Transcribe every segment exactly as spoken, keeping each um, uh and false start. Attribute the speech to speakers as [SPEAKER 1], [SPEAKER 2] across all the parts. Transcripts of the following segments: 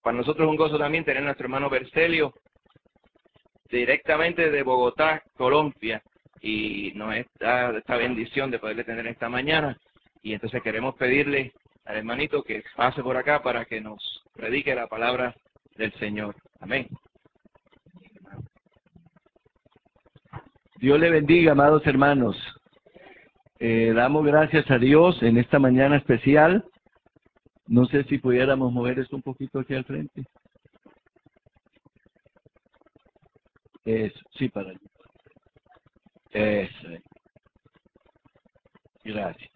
[SPEAKER 1] para nosotros es un gozo también tener a nuestro hermano Bercelio directamente de Bogotá, Colombia, y nos da esta bendición de poderle tener esta mañana. Y entonces queremos pedirle al hermanito que pase por acá para que nos predique la palabra del Señor. Amén.
[SPEAKER 2] Dios le bendiga, amados hermanos. Eh, damos gracias a Dios en esta mañana especial. No sé si pudiéramos mover esto un poquito aquí al frente. Eso, sí, para allá. Eso. Gracias.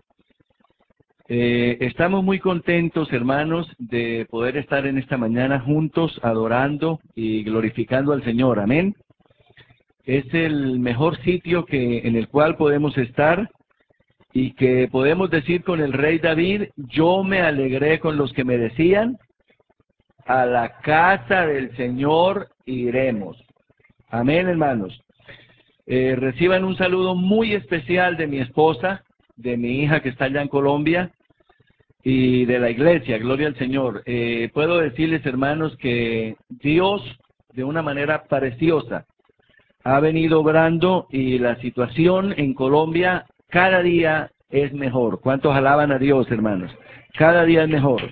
[SPEAKER 2] Eh, estamos muy contentos, hermanos, de poder estar en esta mañana juntos, adorando y glorificando al Señor. Amén. Es el mejor sitio que, en el cual podemos estar y que podemos decir con el rey David: yo me alegré con los que me decían, a la casa del Señor iremos. Amén, hermanos. Eh, reciban un saludo muy especial de mi esposa, de mi hija que está allá en Colombia, y de la iglesia. Gloria al Señor. Eh, puedo decirles, hermanos, que Dios, de una manera preciosa, ha venido obrando, y la situación en Colombia cada día es mejor. ¿Cuántos alaban a Dios, hermanos? Cada día es mejor.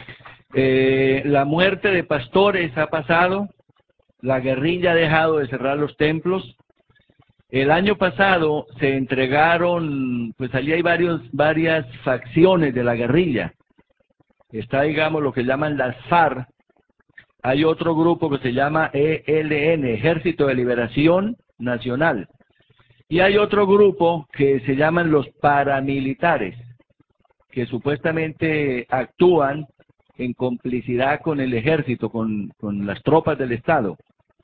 [SPEAKER 2] Eh, la muerte de pastores ha pasado, la guerrilla ha dejado de cerrar los templos. El año pasado se entregaron, pues allí hay varios, varias facciones de la guerrilla. Está, digamos, lo que llaman las FARC. Hay otro grupo que se llama E L N, Ejército de Liberación Nacional. Y hay otro grupo que se llaman los paramilitares, que supuestamente actúan en complicidad con el ejército, con, con las tropas del Estado.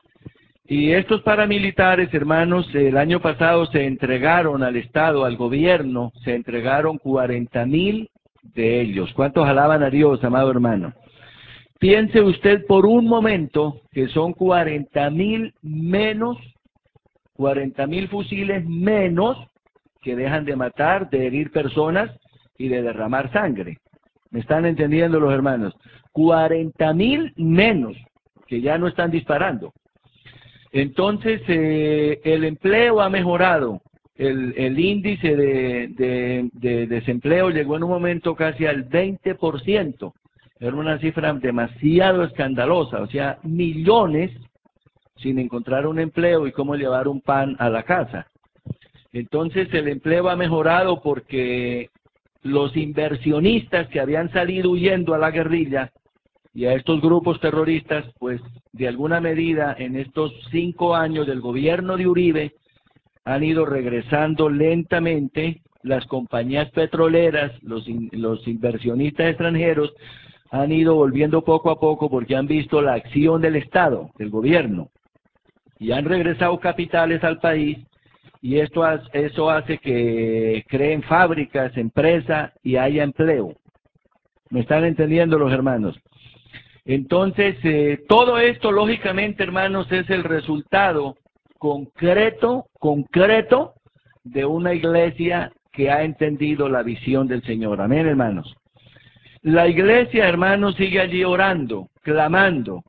[SPEAKER 2] Y estos paramilitares, hermanos, el año pasado se entregaron al Estado, al gobierno, se entregaron cuarenta mil de ellos. ¿Cuántos alaban a Dios, amado hermano? Piense usted por un momento que son cuarenta mil menos, cuarenta mil fusiles menos que dejan de matar, de herir personas y de derramar sangre. ¿Me están entendiendo los hermanos? cuarenta mil menos que ya no están disparando. Entonces, eh, el empleo ha mejorado. El, el índice de, de, de desempleo llegó en un momento casi al veinte por ciento. Era una cifra demasiado escandalosa, o sea, millones sin encontrar un empleo y cómo llevar un pan a la casa. Entonces, el empleo ha mejorado porque los inversionistas que habían salido huyendo a la guerrilla y a estos grupos terroristas, pues de alguna medida en estos cinco años del gobierno de Uribe han ido regresando lentamente. Las compañías petroleras, los, in, los inversionistas extranjeros han ido volviendo poco a poco porque han visto la acción del Estado, del gobierno, y han regresado capitales al país, y esto eso hace que creen fábricas, empresas y haya empleo. ¿Me están entendiendo los hermanos? Entonces, eh, todo esto, lógicamente, hermanos, es el resultado concreto, concreto de una iglesia que ha entendido la visión del Señor. Amén, hermanos. La iglesia, hermanos, sigue allí orando, clamando.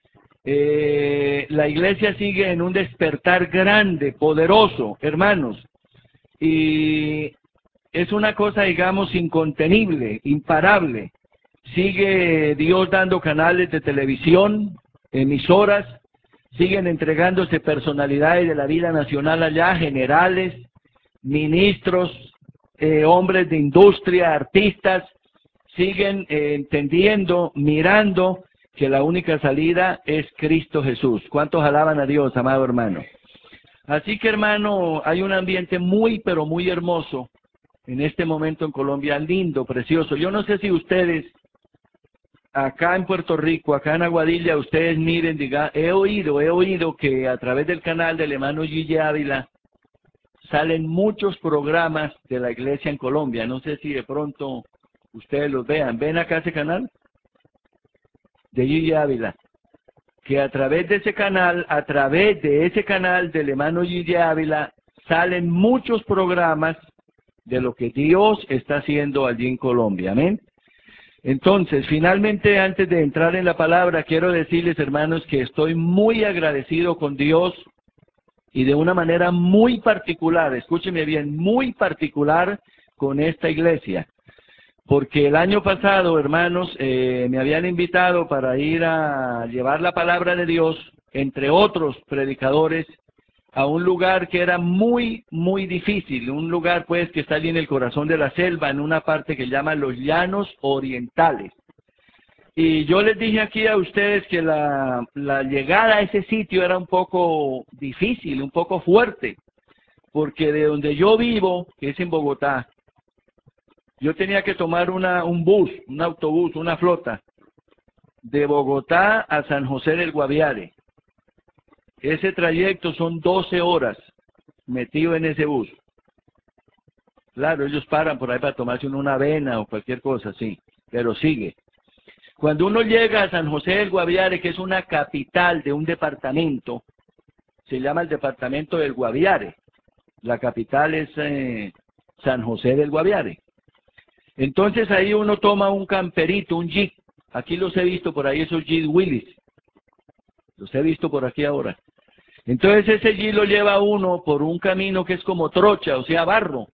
[SPEAKER 2] Eh, la iglesia sigue en un despertar grande, poderoso, hermanos. Y es una cosa, digamos, incontenible, imparable. Sigue Dios dando canales de televisión, emisoras, siguen entregándose personalidades de la vida nacional allá, generales, ministros, eh, hombres de industria, artistas, siguen eh, entendiendo, mirando que la única salida es Cristo Jesús. ¿Cuántos alaban a Dios, amado hermano? Así que, hermano, hay un ambiente muy, pero muy hermoso en este momento en Colombia, lindo, precioso. Yo no sé si ustedes acá en Puerto Rico, acá en Aguadilla, ustedes miren, diga, he oído, he oído que a través del canal del hermano Gille Ávila salen muchos programas de la iglesia en Colombia. No sé si de pronto ustedes los vean. ¿Ven acá ese canal? De Gille Ávila. Que a través de ese canal, a través de ese canal del hermano Gille Ávila, salen muchos programas de lo que Dios está haciendo allí en Colombia. Amén. Entonces, finalmente, antes de entrar en la palabra, quiero decirles, hermanos, que estoy muy agradecido con Dios y de una manera muy particular, escúcheme bien, muy particular con esta iglesia. Porque el año pasado, hermanos, eh, me habían invitado para ir a llevar la palabra de Dios, entre otros predicadores, a un lugar que era muy, muy difícil, un lugar pues que está allí en el corazón de la selva, en una parte que llaman los Llanos Orientales. Y yo les dije aquí a ustedes que la, la llegada a ese sitio era un poco difícil, un poco fuerte, porque de donde yo vivo, que es en Bogotá, yo tenía que tomar una, un bus, un autobús, una flota, de Bogotá a San José del Guaviare. Ese trayecto son doce horas metido en ese bus. Claro, ellos paran por ahí para tomarse una avena o cualquier cosa, sí, pero sigue. Cuando uno llega a San José del Guaviare, que es una capital de un departamento, se llama el departamento del Guaviare. La capital es eh, San José del Guaviare. Entonces ahí uno toma un camperito, un jeep. Aquí los he visto por ahí, esos Jeep Willys. Los he visto por aquí ahora. Entonces ese jeep lo lleva uno por un camino que es como trocha, o sea, barro,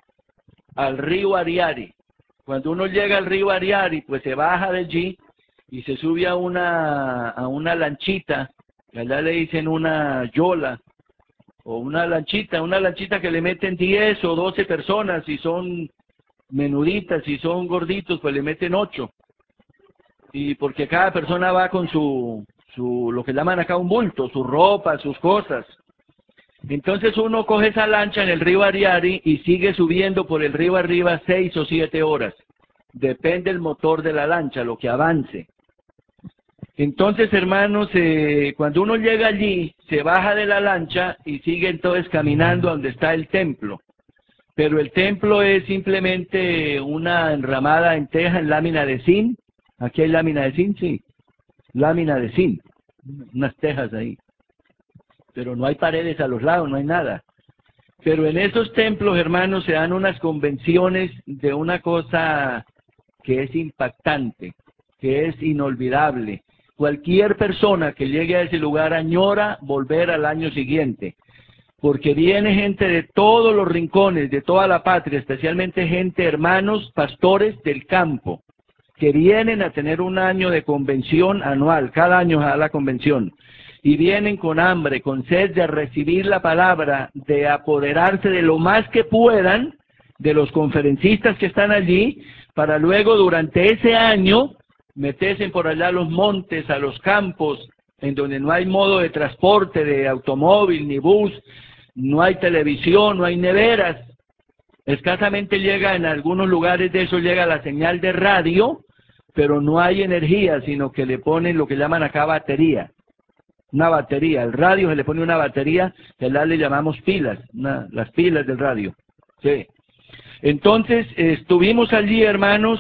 [SPEAKER 2] al río Ariari. Cuando uno llega al río Ariari, pues se baja del jeep y se sube a una, a una lanchita, que allá le dicen una yola, o una lanchita, una lanchita que le meten diez o doce personas, si son menuditas, si son gorditos, pues le meten ocho. Y porque cada persona va con su, su, lo que llaman acá un bulto, su ropa, sus cosas. Entonces uno coge esa lancha en el río Ariari y sigue subiendo por el río arriba seis o siete horas. Depende del motor de la lancha, lo que avance. Entonces, hermanos, eh, cuando uno llega allí, se baja de la lancha y sigue entonces caminando a donde está el templo. Pero el templo es simplemente una enramada en teja en lámina de zinc. Aquí hay lámina de zinc, sí. Lámina de zinc. Unas tejas ahí. Pero no hay paredes a los lados, no hay nada. Pero en esos templos, hermanos, se dan unas convenciones de una cosa que es impactante, que es inolvidable. Cualquier persona que llegue a ese lugar añora volver al año siguiente. Porque viene gente de todos los rincones, de toda la patria, especialmente gente, hermanos, pastores del campo, que vienen a tener un año de convención anual, cada año a la convención, y vienen con hambre, con sed de recibir la palabra, de apoderarse de lo más que puedan de los conferencistas que están allí, para luego durante ese año meterse por allá a los montes, a los campos, en donde no hay modo de transporte, de automóvil ni bus, no hay televisión, no hay neveras. Escasamente llega en algunos lugares de eso, llega la señal de radio, pero no hay energía, sino que le ponen lo que llaman acá batería. Una batería, al radio se le pone una batería, que allá le llamamos pilas, una, las pilas del radio. Sí. Entonces, estuvimos allí, hermanos,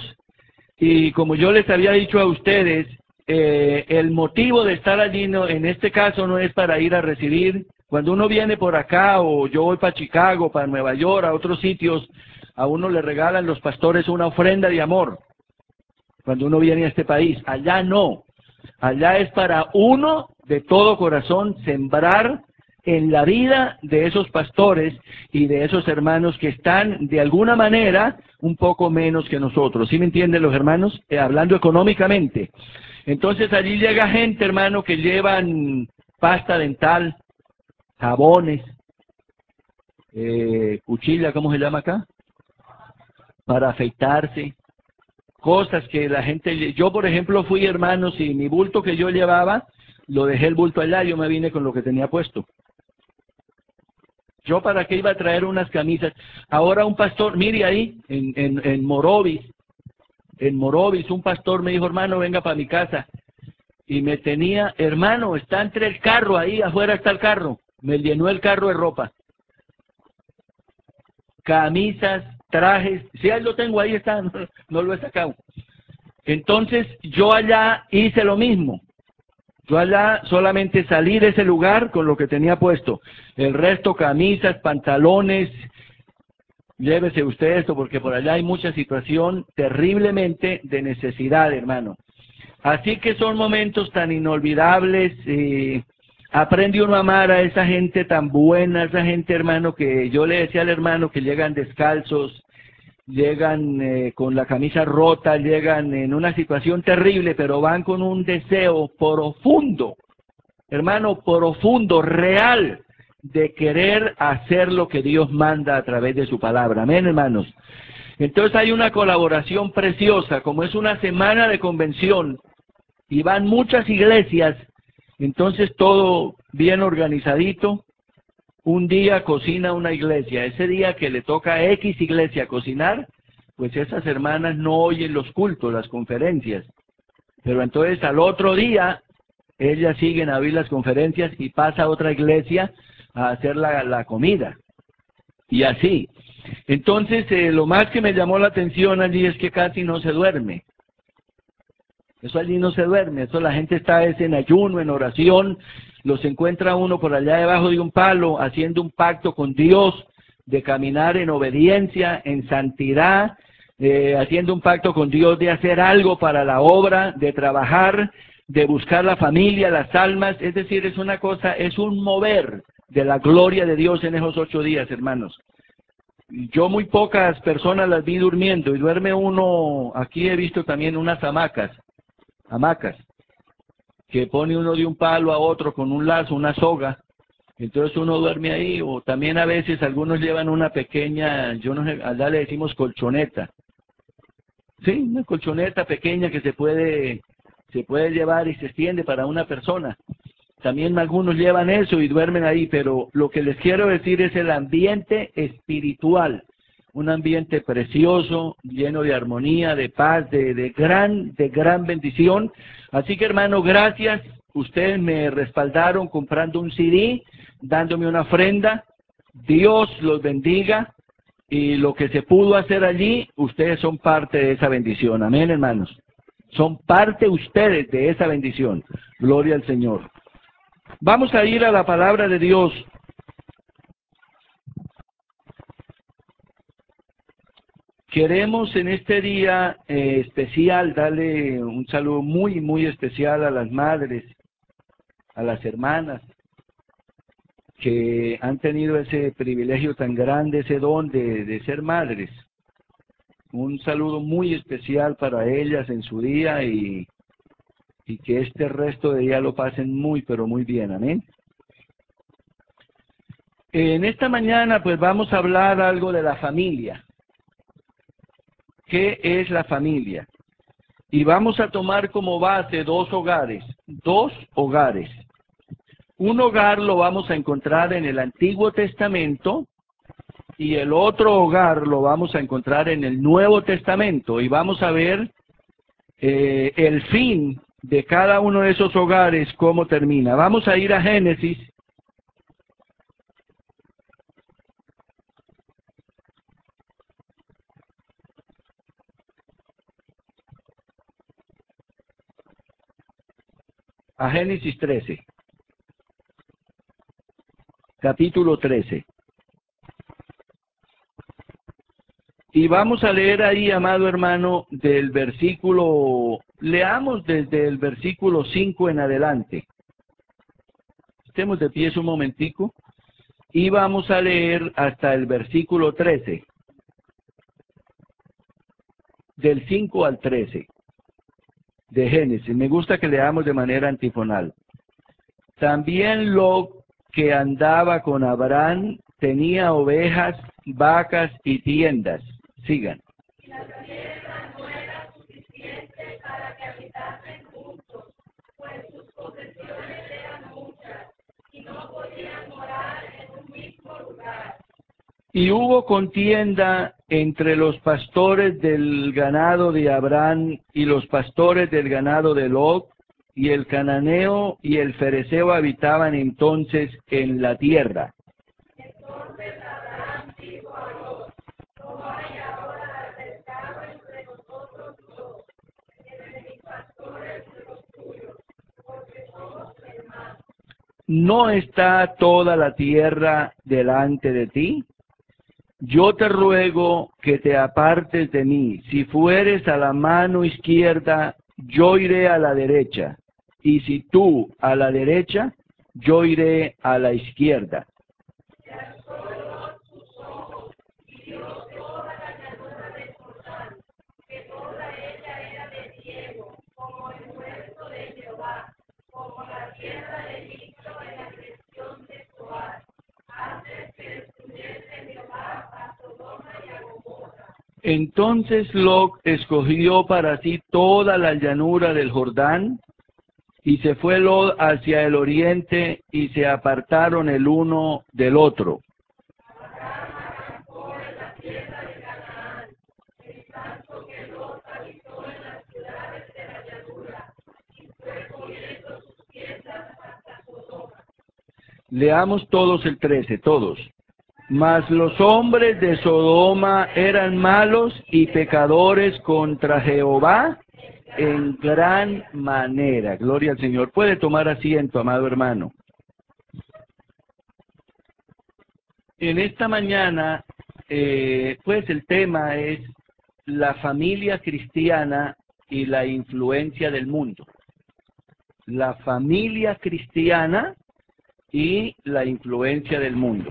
[SPEAKER 2] y como yo les había dicho a ustedes, eh, el motivo de estar allí no, en este caso no es para ir a recibir. Cuando uno viene por acá, o yo voy para Chicago, para Nueva York, a otros sitios, a uno le regalan los pastores una ofrenda de amor. Cuando uno viene a este país, allá no. Allá es para uno, de todo corazón, sembrar en la vida de esos pastores y de esos hermanos que están, de alguna manera, un poco menos que nosotros. ¿Sí me entienden los hermanos? Eh, hablando económicamente. Entonces allí llega gente, hermano, que llevan pasta dental, jabones, eh, cuchilla, ¿cómo se llama acá? Para afeitarse, cosas que la gente... Yo, por ejemplo, fui, hermanos, y mi bulto que yo llevaba, lo dejé el bulto allá, yo me vine con lo que tenía puesto. Yo para qué iba a traer unas camisas. Ahora un pastor, mire ahí, en, en, en Morovis, en Morovis, un pastor me dijo, hermano, venga para mi casa. Y me tenía, hermano, está entre el carro, ahí afuera está el carro. Me llenó el carro de ropa. Camisas, trajes, si ahí lo tengo, ahí está, no, no lo he sacado. Entonces yo allá hice lo mismo. Yo allá solamente salí de ese lugar con lo que tenía puesto. El resto, camisas, pantalones, llévese usted esto, porque por allá hay mucha situación terriblemente de necesidad, hermano. Así que son momentos tan inolvidables. Eh, aprende uno a amar a esa gente tan buena, esa gente, hermano, que yo le decía al hermano que llegan descalzos, llegan eh, con la camisa rota, llegan en una situación terrible, pero van con un deseo profundo, hermano, profundo, real, de querer hacer lo que Dios manda a través de su palabra. Amén, hermanos. Entonces hay una colaboración preciosa, como es una semana de convención y van muchas iglesias, entonces todo bien organizadito. Un día cocina una iglesia, ese día que le toca a X iglesia cocinar, pues esas hermanas no oyen los cultos, las conferencias. Pero entonces al otro día, ellas siguen a oír las conferencias y pasa a otra iglesia a hacer la, la comida. Y así. Entonces, eh, lo más que me llamó la atención allí es que casi no se duerme. Eso allí no se duerme, eso la gente está es en ayuno, en oración, los encuentra uno por allá debajo de un palo, haciendo un pacto con Dios, de caminar en obediencia, en santidad, eh, haciendo un pacto con Dios de hacer algo para la obra, de trabajar, de buscar la familia, las almas, es decir, es una cosa, es un mover de la gloria de Dios en esos ocho días, hermanos. Yo muy pocas personas las vi durmiendo, y duerme uno, aquí he visto también unas hamacas, hamacas, que pone uno de un palo a otro con un lazo, una soga, entonces uno duerme ahí, o también a veces algunos llevan una pequeña, yo no sé, allá le decimos colchoneta, sí, una colchoneta pequeña que se puede, se puede llevar y se extiende para una persona. También algunos llevan eso y duermen ahí, pero lo que les quiero decir es el ambiente espiritual, un ambiente precioso, lleno de armonía, de paz, de, de gran, de gran bendición. Así que, hermano, gracias. Ustedes me respaldaron comprando un C D, dándome una ofrenda. Dios los bendiga. Y lo que se pudo hacer allí, ustedes son parte de esa bendición. Amén, hermanos. Son parte ustedes de esa bendición. Gloria al Señor. Vamos a ir a la palabra de Dios. Queremos en este día eh, especial darle un saludo muy, muy especial a las madres, a las hermanas, que han tenido ese privilegio tan grande, ese don de, de ser madres. Un saludo muy especial para ellas en su día y, y que este resto de día lo pasen muy, pero muy bien. Amén. En esta mañana pues vamos a hablar algo de la familia. ¿Qué es la familia? Y vamos a tomar como base dos hogares, dos hogares. Un hogar lo vamos a encontrar en el Antiguo Testamento y el otro hogar lo vamos a encontrar en el Nuevo Testamento. Y vamos a ver eh, el fin de cada uno de esos hogares, cómo termina. Vamos a ir a Génesis. A Génesis trece, capítulo trece. Y vamos a leer ahí, amado hermano, del versículo, leamos desde el versículo cinco en adelante. Estemos de pie un momentico. Y vamos a leer hasta el versículo trece. Del cinco al trece. De Génesis. Me gusta que leamos de manera antifonal. También Lot, que andaba con Abraham, tenía ovejas, vacas y tiendas. Sigan.
[SPEAKER 3] Y la tierra no era suficiente para que habitasen juntos, pues sus posesiones eran muchas, y no podían morar en un mismo lugar.
[SPEAKER 2] Y hubo contienda entre los pastores del ganado de Abraham y los pastores del ganado de Lot, y el cananeo y el fereceo habitaban entonces en la tierra.
[SPEAKER 3] Entonces Abraham dijo a Lot: no hay ahora altercado entre nosotros dos, entre mis pastores y los tuyos, porque somos hermanos.
[SPEAKER 2] ¿No está toda la tierra delante de ti? yo te ruego que te apartes de mí. Si fueres a la mano izquierda, yo iré a la derecha. Y si tú a la derecha, yo iré a la izquierda. Entonces Lot escogió para sí toda la llanura del Jordán, y se fue Lot hacia el oriente, y se apartaron el uno del otro. Leamos todos el trece, todos. Mas los hombres de Sodoma eran malos y pecadores contra Jehová en gran manera. Gloria al Señor. Puede tomar asiento, amado hermano. En esta mañana, eh, pues el tema es la familia cristiana y la influencia del mundo. La familia cristiana y la influencia del mundo.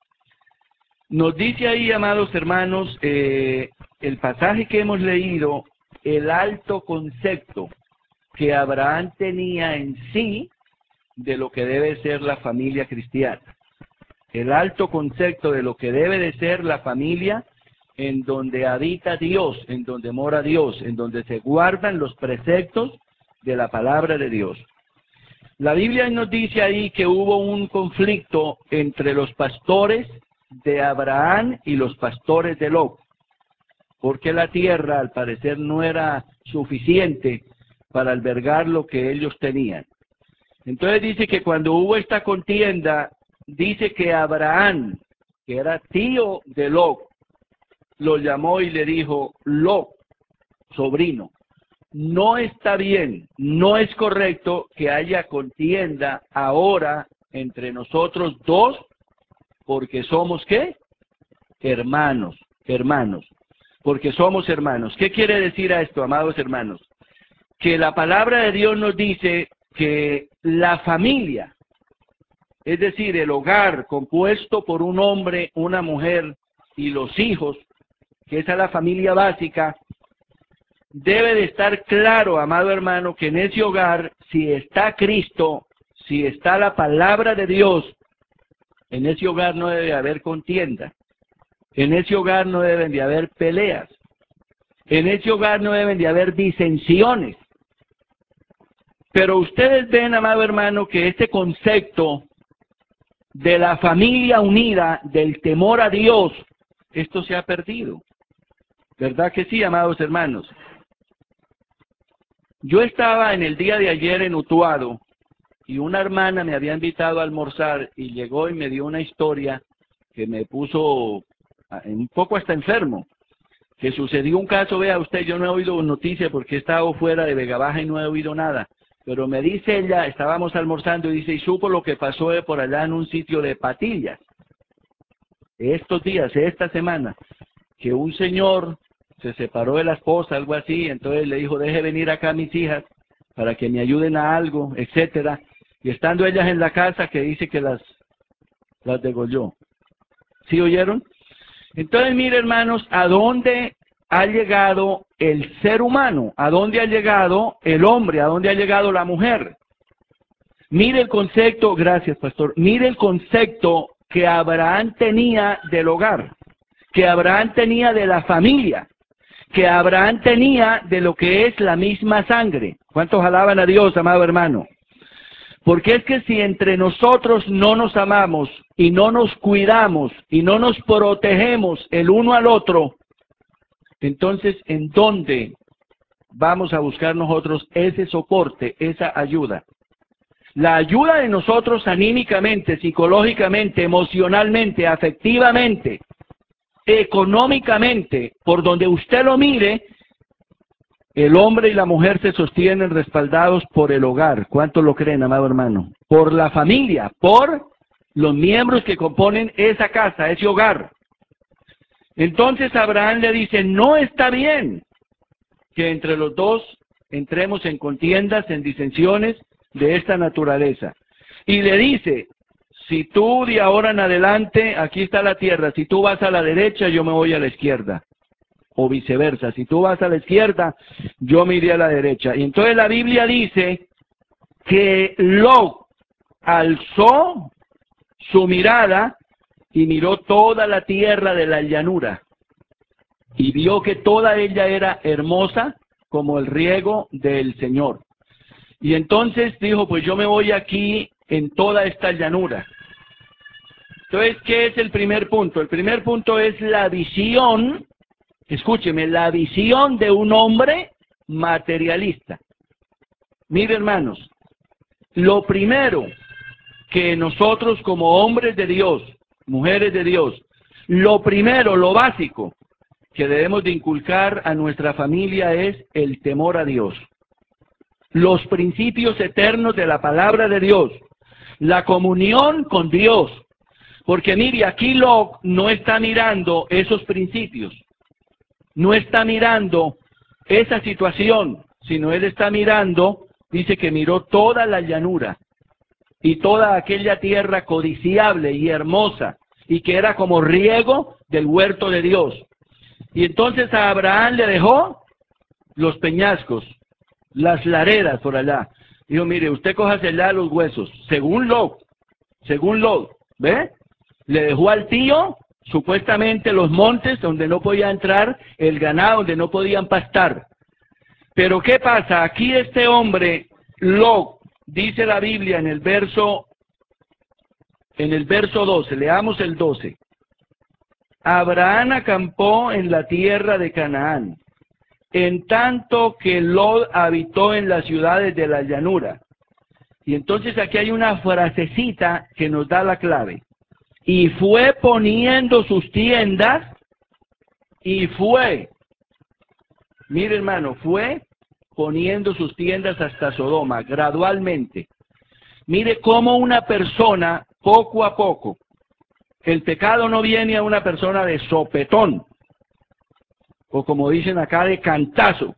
[SPEAKER 2] Nos dice ahí, amados hermanos, eh, el pasaje que hemos leído, el alto concepto que Abraham tenía en sí de lo que debe ser la familia cristiana. El alto concepto de lo que debe de ser la familia en donde habita Dios, en donde mora Dios, en donde se guardan los preceptos de la palabra de Dios. La Biblia nos dice ahí que hubo un conflicto entre los pastores de Abraham y los pastores de Lot, porque la tierra al parecer no era suficiente para albergar lo que ellos tenían. Entonces dice que cuando hubo esta contienda, dice que Abraham, que era tío de Lot, lo llamó y le dijo: Lot, sobrino, no está bien, no es correcto que haya contienda ahora entre nosotros dos, porque somos, ¿qué? Hermanos, hermanos, porque somos hermanos. ¿Qué quiere decir a esto, amados hermanos? Que la palabra de Dios nos dice que la familia, es decir, el hogar compuesto por un hombre, una mujer y los hijos, que esa es la familia básica, debe de estar claro, amado hermano, que en ese hogar, si está Cristo, si está la palabra de Dios, en ese hogar no debe haber contienda. En ese hogar no deben de haber peleas. En ese hogar no deben de haber disensiones. Pero ustedes ven, amado hermano, que este concepto de la familia unida, del temor a Dios, esto se ha perdido. ¿Verdad que sí, amados hermanos? Yo estaba en el día de ayer en Utuado, y una hermana me había invitado a almorzar y llegó y me dio una historia que me puso un poco hasta enfermo. Que sucedió un caso, vea usted, yo no he oído noticia porque he estado fuera de Vega Baja y no he oído nada. Pero me dice ella, estábamos almorzando y dice, y supo lo que pasó de por allá en un sitio de Patillas. Estos días, esta semana, que un señor se separó de la esposa, algo así, entonces le dijo, deje venir acá a mis hijas para que me ayuden a algo, etcétera. Y estando ellas en la casa, que dice que las, las degolló. ¿Sí oyeron? Entonces, mire, hermanos, ¿a dónde ha llegado el ser humano? ¿A dónde ha llegado el hombre? ¿A dónde ha llegado la mujer? Mire el concepto, gracias, pastor, mire el concepto que Abraham tenía del hogar, que Abraham tenía de la familia, que Abraham tenía de lo que es la misma sangre. ¿Cuántos alaban a Dios, amado hermano? Porque es que si entre nosotros no nos amamos y no nos cuidamos y no nos protegemos el uno al otro, entonces, ¿en dónde vamos a buscar nosotros ese soporte, esa ayuda? La ayuda de nosotros anímicamente, psicológicamente, emocionalmente, afectivamente, económicamente, por donde usted lo mire, el hombre y la mujer se sostienen respaldados por el hogar. ¿Cuántos lo creen, amado hermano? Por la familia, por los miembros que componen esa casa, ese hogar. Entonces Abraham le dice, no está bien que entre los dos entremos en contiendas, en disensiones de esta naturaleza. Y le dice, si tú de ahora en adelante, aquí está la tierra, si tú vas a la derecha, yo me voy a la izquierda. O viceversa, si tú vas a la izquierda, yo me iré a la derecha. Y entonces la Biblia dice que Lot alzó su mirada y miró toda la tierra de la llanura y vio que toda ella era hermosa como el riego del Señor. Y entonces dijo, pues yo me voy aquí en toda esta llanura. Entonces, ¿qué es el primer punto? El primer punto es la visión, escúcheme, la visión de un hombre materialista. Mire, hermanos, lo primero que nosotros como hombres de Dios, mujeres de Dios, lo primero, lo básico que debemos de inculcar a nuestra familia es el temor a Dios. Los principios eternos de la palabra de Dios, la comunión con Dios. Porque mire, aquí Lot no está mirando esos principios, no está mirando esa situación, sino él está mirando, dice que miró toda la llanura y toda aquella tierra codiciable y hermosa, y que era como riego del huerto de Dios. Y entonces a Abraham le dejó los peñascos, las laredas por allá. Dijo, mire, usted cójase allá los huesos, según Lot, según Lot, ¿ve? Le dejó al tío, supuestamente, los montes donde no podía entrar el ganado, donde no podían pastar. Pero ¿qué pasa? Aquí este hombre, Lot, dice la Biblia en el verso, en el verso doce, leamos el doce. Abraham acampó en la tierra de Canaán, en tanto que Lot habitó en las ciudades de la llanura. Y entonces aquí hay una frasecita que nos da la clave. Y fue poniendo sus tiendas, y fue, mire hermano, fue poniendo sus tiendas hasta Sodoma, gradualmente. Mire cómo una persona, poco a poco, el pecado no viene a una persona de sopetón, o como dicen acá, de cantazo.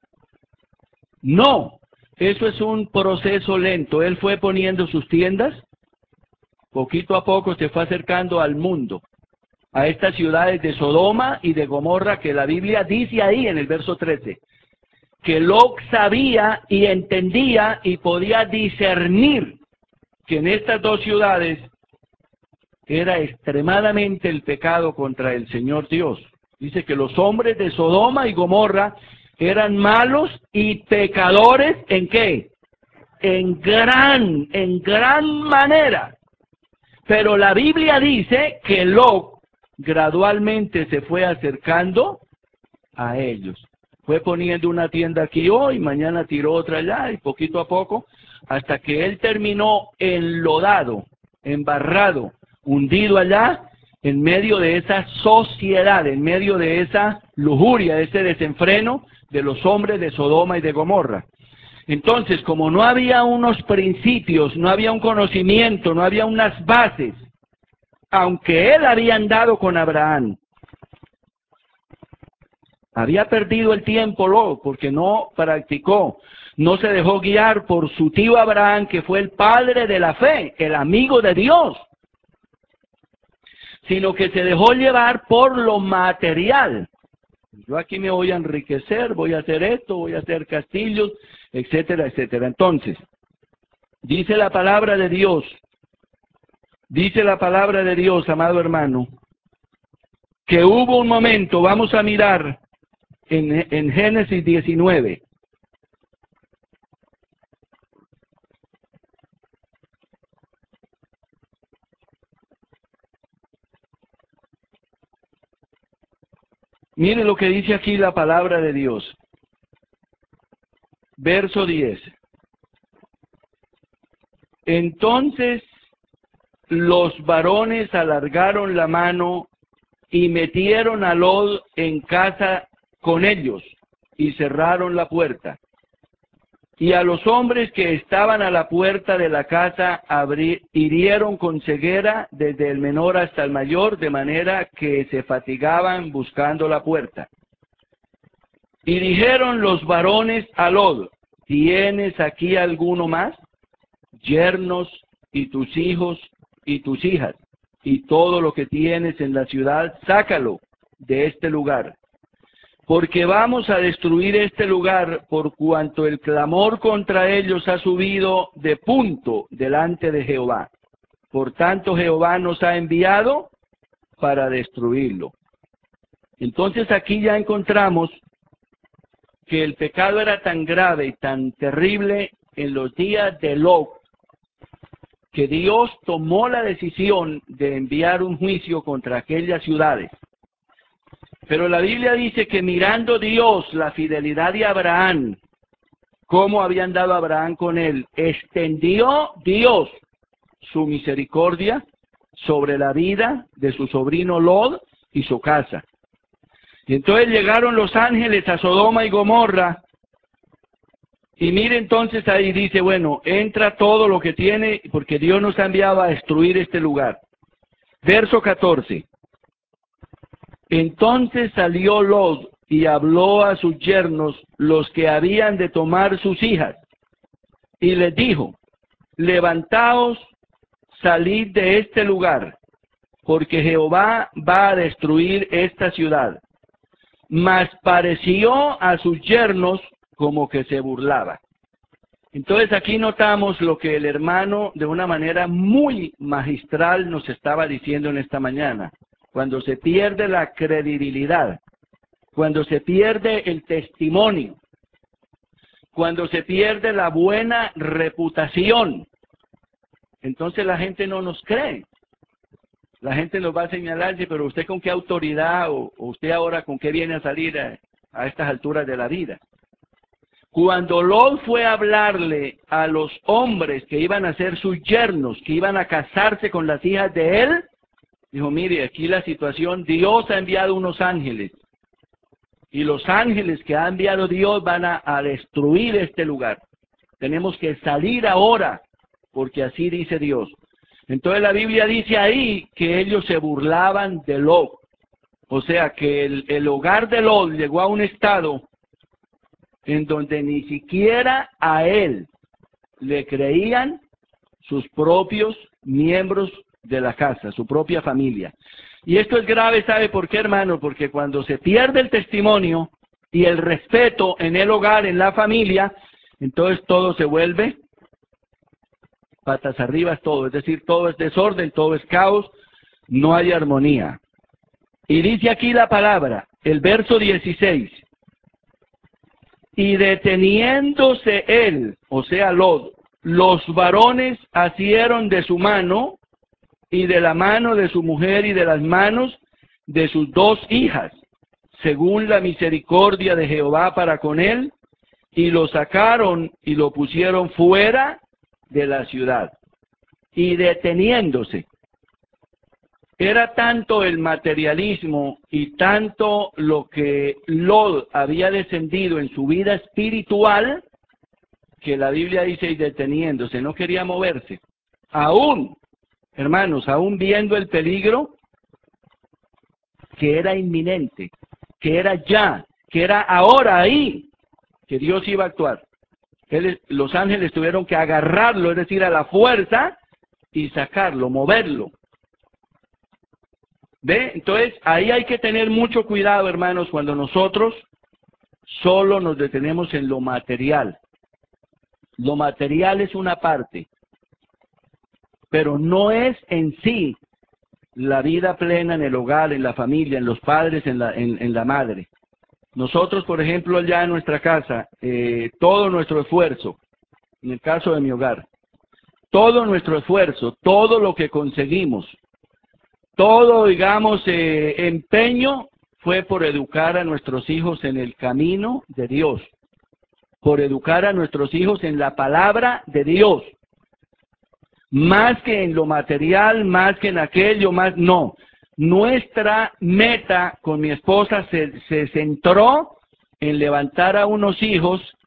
[SPEAKER 2] No, eso es un proceso lento. Él fue poniendo sus tiendas, poquito a poco se fue acercando al mundo, a estas ciudades de Sodoma y de Gomorra, que la Biblia dice ahí en el verso trece, que Lot sabía y entendía y podía discernir que en estas dos ciudades era extremadamente el pecado contra el Señor Dios. Dice que los hombres de Sodoma y Gomorra eran malos y pecadores, ¿en qué? En gran, en gran manera. Pero la Biblia dice que Lot gradualmente se fue acercando a ellos. Fue poniendo una tienda aquí hoy, mañana tiró otra allá, y poquito a poco, hasta que él terminó enlodado, embarrado, hundido allá, en medio de esa sociedad, en medio de esa lujuria, de ese desenfreno de los hombres de Sodoma y de Gomorra. Entonces, como no había unos principios, no había un conocimiento, no había unas bases, aunque él había andado con Abraham, había perdido el tiempo, Lot, porque no practicó, no se dejó guiar por su tío Abraham, que fue el padre de la fe, el amigo de Dios, sino que se dejó llevar por lo material. Yo aquí me voy a enriquecer, voy a hacer esto, voy a hacer castillos, etcétera, etcétera. Entonces, dice la palabra de Dios, dice la palabra de Dios, amado hermano, que hubo un momento, vamos a mirar en, en Génesis diecinueve. Mire lo que dice aquí la palabra de Dios. Verso diez. Entonces los varones alargaron la mano y metieron a Lot en casa con ellos y cerraron la puerta. Y a los hombres que estaban a la puerta de la casa abrí, hirieron con ceguera desde el menor hasta el mayor, de manera que se fatigaban buscando la puerta. Y dijeron los varones a Lot: ¿tienes aquí alguno más? Yernos y tus hijos y tus hijas, y todo lo que tienes en la ciudad, sácalo de este lugar. Porque vamos a destruir este lugar, por cuanto el clamor contra ellos ha subido de punto delante de Jehová. Por tanto, Jehová nos ha enviado para destruirlo. Entonces aquí ya encontramos que el pecado era tan grave y tan terrible en los días de Lot, que Dios tomó la decisión de enviar un juicio contra aquellas ciudades. Pero la Biblia dice que mirando Dios la fidelidad de Abraham, cómo había andado Abraham con él, extendió Dios su misericordia sobre la vida de su sobrino Lot y su casa. Y entonces llegaron los ángeles a Sodoma y Gomorra, y mire entonces ahí dice, bueno, entra todo lo que tiene, porque Dios nos ha enviado a destruir este lugar. Verso catorce. Entonces salió Lot y habló a sus yernos, los que habían de tomar sus hijas, y les dijo: levantaos, salid de este lugar, porque Jehová va a destruir esta ciudad. Mas pareció a sus yernos como que se burlaba. Entonces aquí notamos lo que el hermano de una manera muy magistral nos estaba diciendo en esta mañana. Cuando se pierde la credibilidad, cuando se pierde el testimonio, cuando se pierde la buena reputación, entonces la gente no nos cree. La gente nos va a señalar, pero usted con qué autoridad o, o usted ahora con qué viene a salir a, a estas alturas de la vida. Cuando Lot fue a hablarle a los hombres que iban a ser sus yernos, que iban a casarse con las hijas de él, dijo, mire, aquí la situación, Dios ha enviado unos ángeles, y los ángeles que ha enviado Dios van a, a destruir este lugar. Tenemos que salir ahora, porque así dice Dios. Entonces la Biblia dice ahí que ellos se burlaban de Lot. O sea que el, el hogar de Lot llegó a un estado en donde ni siquiera a él le creían sus propios miembros de la casa, su propia familia. Y esto es grave, ¿sabe por qué, hermano? Porque cuando se pierde el testimonio y el respeto en el hogar, en la familia, entonces todo se vuelve patas arriba, todo, es decir, todo es desorden, todo es caos, no hay armonía. Y dice aquí la palabra, el verso dieciséis, y deteniéndose él, o sea, Lot, los varones asieron de su mano y de la mano de su mujer y de las manos de sus dos hijas, según la misericordia de Jehová para con él, y lo sacaron y lo pusieron fuera de la ciudad. Y deteniéndose. Era tanto el materialismo y tanto lo que Lot había descendido en su vida espiritual, que la Biblia dice, y deteniéndose, no quería moverse. Aún, hermanos, aún viendo el peligro que era inminente, que era ya, que era ahora ahí, que Dios iba a actuar. Él, los ángeles tuvieron que agarrarlo, es decir, a la fuerza, y sacarlo, moverlo. ¿Ve? Entonces, ahí hay que tener mucho cuidado, hermanos, cuando nosotros solo nos detenemos en lo material. Lo material es una parte, pero no es en sí la vida plena en el hogar, en la familia, en los padres, en la, en, en la madre. Nosotros, por ejemplo, allá en nuestra casa, eh, todo nuestro esfuerzo, en el caso de mi hogar, todo nuestro esfuerzo, todo lo que conseguimos, todo, digamos, eh, empeño fue por educar a nuestros hijos en el camino de Dios, por educar a nuestros hijos en la palabra de Dios, más que en lo material, más que en aquello, más no. Nuestra meta con mi esposa se, se centró en levantar a unos hijos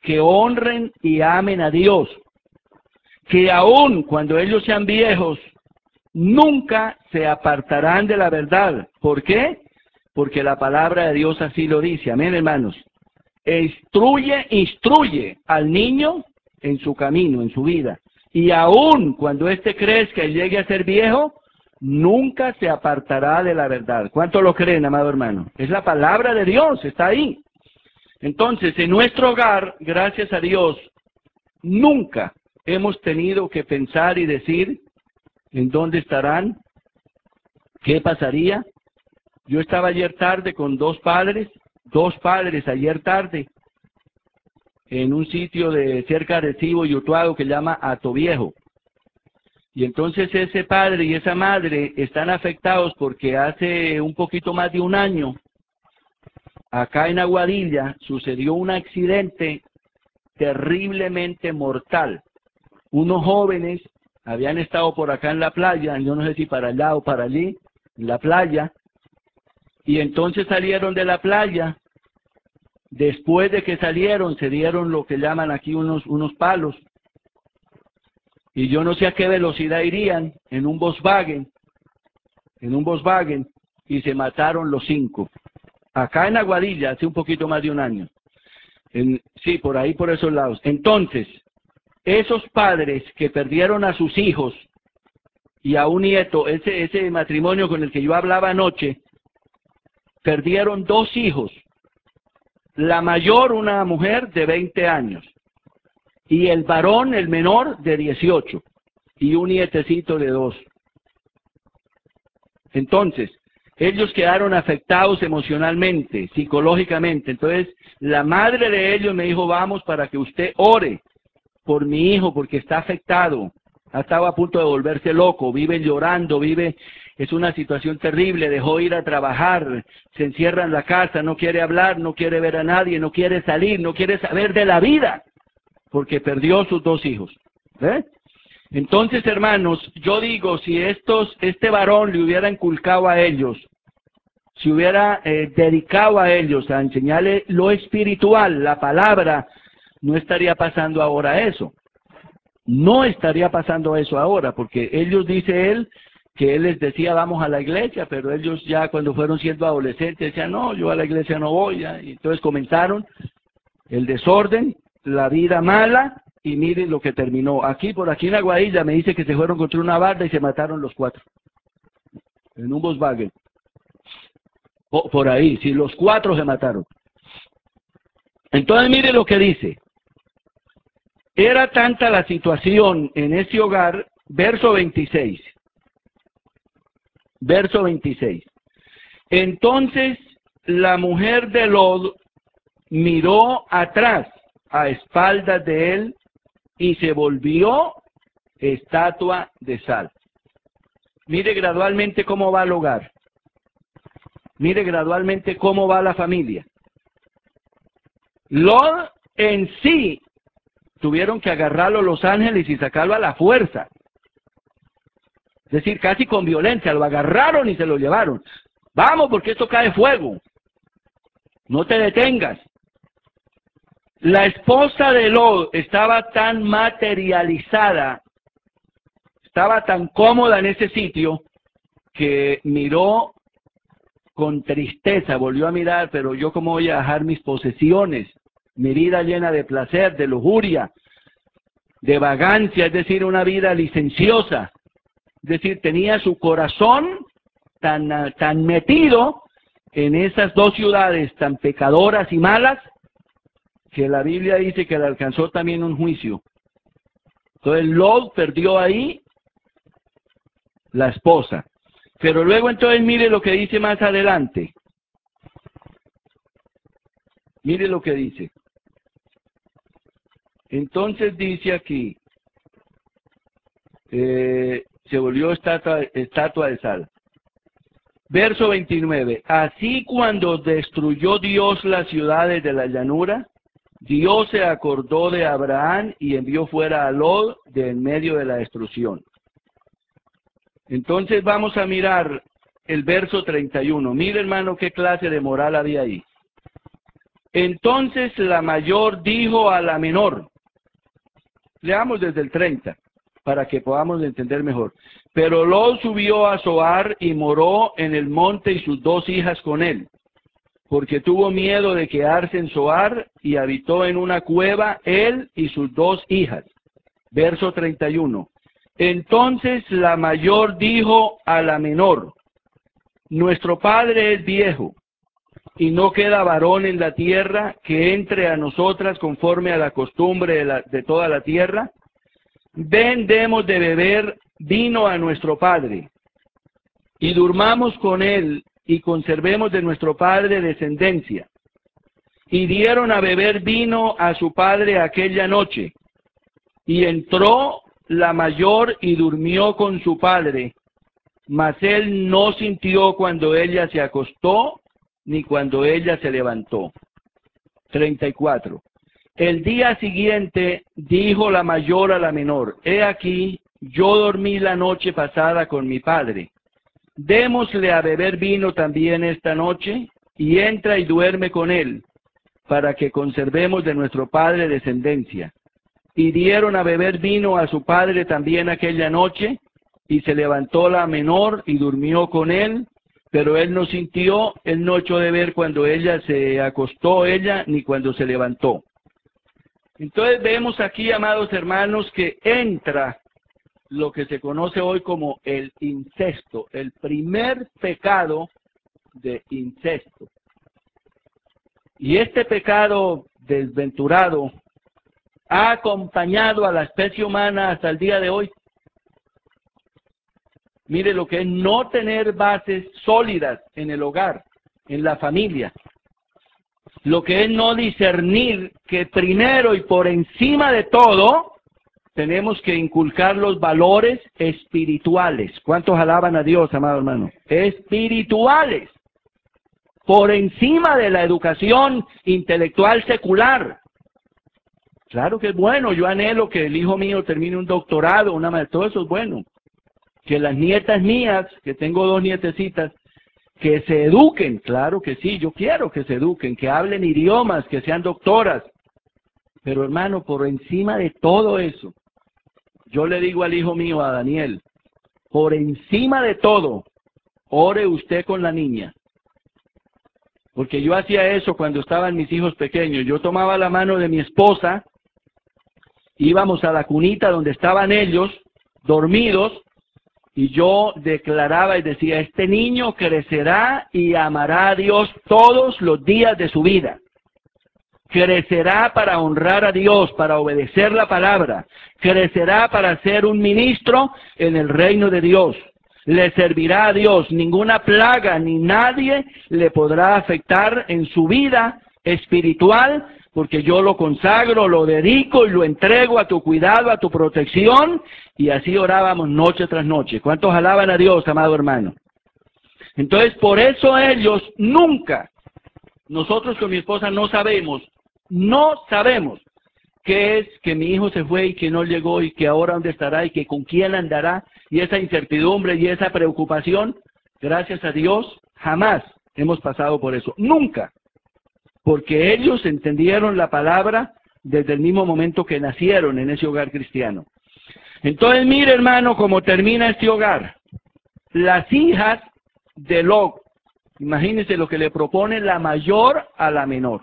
[SPEAKER 2] que honren y amen a Dios, que aun cuando ellos sean viejos, nunca se apartarán de la verdad. ¿Por qué? Porque la palabra de Dios así lo dice. Amén, hermanos. Instruye, instruye al niño en su camino, en su vida. Y aun cuando éste crezca y llegue a ser viejo, nunca se apartará de la verdad. ¿Cuánto lo creen, amado hermano? Es la palabra de Dios, está ahí. Entonces, en nuestro hogar, gracias a Dios, nunca hemos tenido que pensar y decir en dónde estarán, qué pasaría. Yo estaba ayer tarde con dos padres, dos padres ayer tarde, en un sitio de cerca de Arecibo y Utuado que se llama Atoviejo. Y entonces ese padre y esa madre están afectados porque hace un poquito más de un año, acá en Aguadilla, sucedió un accidente terriblemente mortal. Unos jóvenes habían estado por acá en la playa, yo no sé si para allá o para allí, en la playa, y entonces salieron de la playa. Después de que salieron, se dieron lo que llaman aquí unos, unos palos, y yo no sé a qué velocidad irían, en un Volkswagen, en un Volkswagen, y se mataron los cinco. Acá en Aguadilla, hace un poquito más de un año. En, sí, por ahí, por esos lados. Entonces, esos padres que perdieron a sus hijos y a un nieto, ese, ese matrimonio con el que yo hablaba anoche, perdieron dos hijos. La mayor, una mujer de veinte años, y el varón, el menor, de dieciocho, y un nietecito de dos. Entonces, ellos quedaron afectados emocionalmente, psicológicamente. Entonces, la madre de ellos me dijo, vamos para que usted ore por mi hijo, porque está afectado. Ha estado a punto de volverse loco, vive llorando, vive, es una situación terrible, dejó ir a trabajar, se encierra en la casa, no quiere hablar, no quiere ver a nadie, no quiere salir, no quiere saber de la vida, porque perdió sus dos hijos. ¿Eh? Entonces, hermanos, yo digo, si estos, este varón le hubiera inculcado a ellos, si hubiera eh, dedicado a ellos a enseñarle lo espiritual, la palabra, no estaría pasando ahora eso. No estaría pasando eso ahora, porque ellos, dice él, que él les decía vamos a la iglesia, pero ellos ya cuando fueron siendo adolescentes decían no, yo a la iglesia no voy, ya. Y entonces comenzaron el desorden, la vida mala, y miren lo que terminó. Aquí, por aquí en Aguadilla, me dice que se fueron contra una barda y se mataron los cuatro, en un Volkswagen. O, por ahí, sí, los cuatro se mataron. Entonces mire lo que dice. Era tanta la situación en ese hogar, verso veintiséis. Verso veintiséis. Entonces la mujer de Lot miró atrás, a espaldas de él, y se volvió estatua de sal. Mire gradualmente cómo va el hogar. Mire gradualmente cómo va la familia. Lot en sí tuvieron que agarrarlo los ángeles y sacarlo a la fuerza. Es decir, casi con violencia, lo agarraron y se lo llevaron. Vamos, porque esto cae fuego. No te detengas. La esposa de Lot estaba tan materializada, estaba tan cómoda en ese sitio, que miró con tristeza, volvió a mirar, pero yo cómo voy a dejar mis posesiones, mi vida llena de placer, de lujuria, de vagancia, es decir, una vida licenciosa. Es decir, tenía su corazón tan, tan metido en esas dos ciudades tan pecadoras y malas, que la Biblia dice que le alcanzó también un juicio. Entonces Lot perdió ahí la esposa. Pero luego entonces mire lo que dice más adelante. Mire lo que dice. Entonces dice aquí, eh, se volvió estatua, estatua de sal. Verso veintinueve. Así cuando destruyó Dios las ciudades de la llanura, Dios se acordó de Abraham y envió fuera a Lot de en medio de la destrucción. Entonces vamos a mirar el verso treinta y uno. Mire, hermano, qué clase de moral había ahí. Entonces la mayor dijo a la menor, leamos desde el treinta, para que podamos entender mejor. Pero Lot subió a Zoar y moró en el monte y sus dos hijas con él, porque tuvo miedo de quedarse en Zoar y habitó en una cueva él y sus dos hijas. Verso treinta y uno. Entonces la mayor dijo a la menor, nuestro padre es viejo, y no queda varón en la tierra que entre a nosotras conforme a la costumbre de, la, de toda la tierra. Ven, demos de beber vino a nuestro padre, y durmamos con él, y conservemos de nuestro padre descendencia. Y dieron a beber vino a su padre aquella noche, y entró la mayor y durmió con su padre, mas él no sintió cuando ella se acostó, ni cuando ella se levantó. treinta y cuatro. El día siguiente dijo la mayor a la menor, he aquí, yo dormí la noche pasada con mi padre. Démosle a beber vino también esta noche, y entra y duerme con él, para que conservemos de nuestro padre descendencia. Y dieron a beber vino a su padre también aquella noche, y se levantó la menor y durmió con él, pero él no sintió, él no echó de ver cuando ella se acostó, ella, ni cuando se levantó. Entonces vemos aquí, amados hermanos, que entra lo que se conoce hoy como el incesto, el primer pecado de incesto. Y este pecado desventurado ha acompañado a la especie humana hasta el día de hoy. Mire lo que es no tener bases sólidas en el hogar, en la familia. Lo que es no discernir que primero y por encima de todo tenemos que inculcar los valores espirituales. ¿Cuántos alaban a Dios, amado hermano? Espirituales. Por encima de la educación intelectual secular. Claro que es bueno, yo anhelo que el hijo mío termine un doctorado, una maestría, todo eso es bueno. Que las nietas mías, que tengo dos nietecitas, que se eduquen, claro que sí, yo quiero que se eduquen, que hablen idiomas, que sean doctoras. Pero hermano, por encima de todo eso, yo le digo al hijo mío, a Daniel, por encima de todo, ore usted con la niña. Porque yo hacía eso cuando estaban mis hijos pequeños. Yo tomaba la mano de mi esposa, íbamos a la cunita donde estaban ellos, dormidos, y yo declaraba y decía, este niño crecerá y amará a Dios todos los días de su vida. Crecerá para honrar a Dios, para obedecer la palabra. Crecerá para ser un ministro en el reino de Dios. Le servirá a Dios. Ninguna plaga ni nadie le podrá afectar en su vida espiritual, porque yo lo consagro, lo dedico y lo entrego a tu cuidado, a tu protección. Y así orábamos noche tras noche. ¿Cuántos alaban a Dios, amado hermano? Entonces, por eso ellos nunca, nosotros con mi esposa no sabemos, no sabemos qué es que mi hijo se fue y que no llegó y que ahora dónde estará y que con quién andará, y esa incertidumbre y esa preocupación, gracias a Dios, jamás hemos pasado por eso, nunca, porque ellos entendieron la palabra desde el mismo momento que nacieron en ese hogar cristiano. Entonces, mire hermano, cómo termina este hogar. Las hijas de Lot, imagínense lo que le propone la mayor a la menor.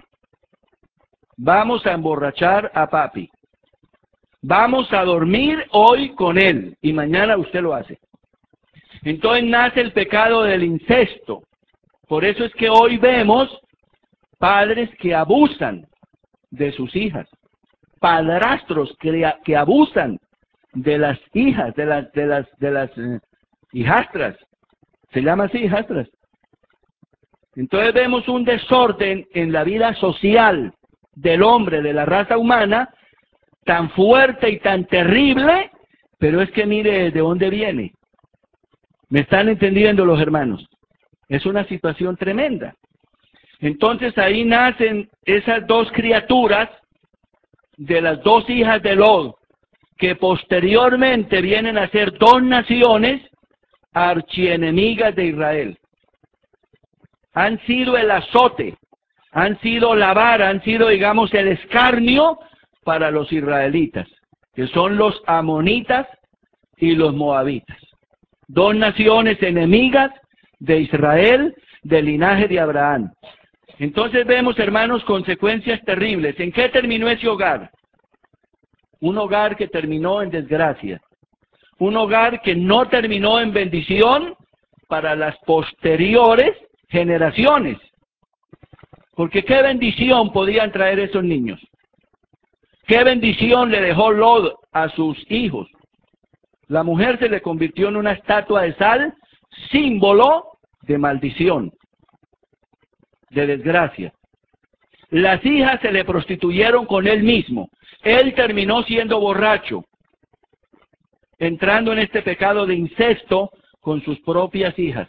[SPEAKER 2] Vamos a emborrachar a papi. Vamos a dormir hoy con él y mañana usted lo hace. Entonces nace el pecado del incesto. Por eso es que hoy vemos padres que abusan de sus hijas, padrastros que, que abusan de las hijas, de las, de las, de las eh, hijastras. Se llama así, hijastras. Entonces vemos un desorden en la vida social del hombre, de la raza humana, tan fuerte y tan terrible, pero es que mire de dónde viene. ¿Me están entendiendo los hermanos? Es una situación tremenda. Entonces ahí nacen esas dos criaturas de las dos hijas de Lot, que posteriormente vienen a ser dos naciones archienemigas de Israel. Han sido el azote, Han sido la vara, han sido, digamos, el escarnio para los israelitas, que son los amonitas y los moabitas. Dos naciones enemigas de Israel, del linaje de Abraham. Entonces vemos, hermanos, consecuencias terribles. ¿En qué terminó ese hogar? Un hogar que terminó en desgracia. Un hogar que no terminó en bendición para las posteriores generaciones. Porque ¿qué bendición podían traer esos niños? ¿Qué bendición le dejó Lot a sus hijos? La mujer se le convirtió en una estatua de sal, símbolo de maldición, de desgracia. Las hijas se le prostituyeron con él mismo. Él terminó siendo borracho, entrando en este pecado de incesto con sus propias hijas.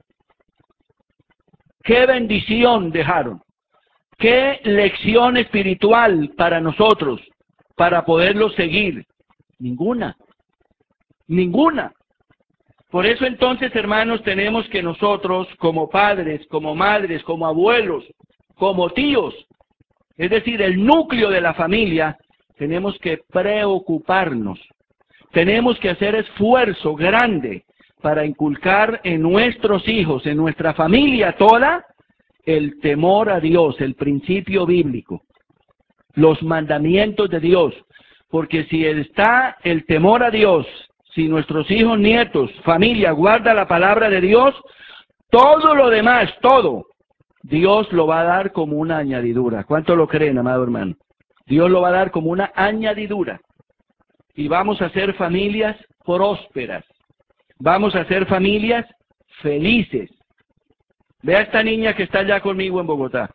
[SPEAKER 2] ¿Qué bendición dejaron? ¿Qué lección espiritual para nosotros, para poderlos seguir? Ninguna. Ninguna. Por eso entonces, hermanos, tenemos que nosotros, como padres, como madres, como abuelos, como tíos, es decir, el núcleo de la familia, tenemos que preocuparnos. Tenemos que hacer esfuerzo grande para inculcar en nuestros hijos, en nuestra familia toda, el temor a Dios, el principio bíblico, los mandamientos de Dios. Porque si está el temor a Dios, si nuestros hijos, nietos, familia guarda la palabra de Dios, todo lo demás, todo, Dios lo va a dar como una añadidura. ¿Cuánto lo creen, amado hermano? Dios lo va a dar como una añadidura. Y vamos a ser familias prósperas. Vamos a ser familias felices. Vea esta niña que está allá conmigo en Bogotá.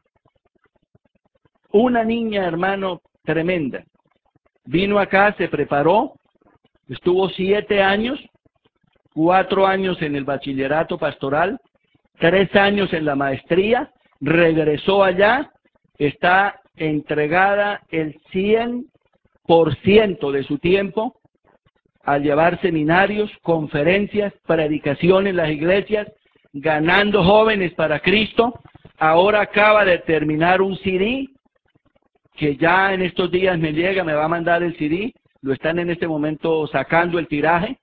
[SPEAKER 2] Una niña, hermano, tremenda. Vino acá, se preparó, estuvo siete años, cuatro años en el bachillerato pastoral, tres años en la maestría, regresó allá, está entregada el cien por ciento de su tiempo a llevar seminarios, conferencias, predicaciones en las iglesias, ganando jóvenes para Cristo. Ahora acaba de terminar un C D, que ya en estos días me llega, me va a mandar el C D, lo están en este momento sacando el tiraje.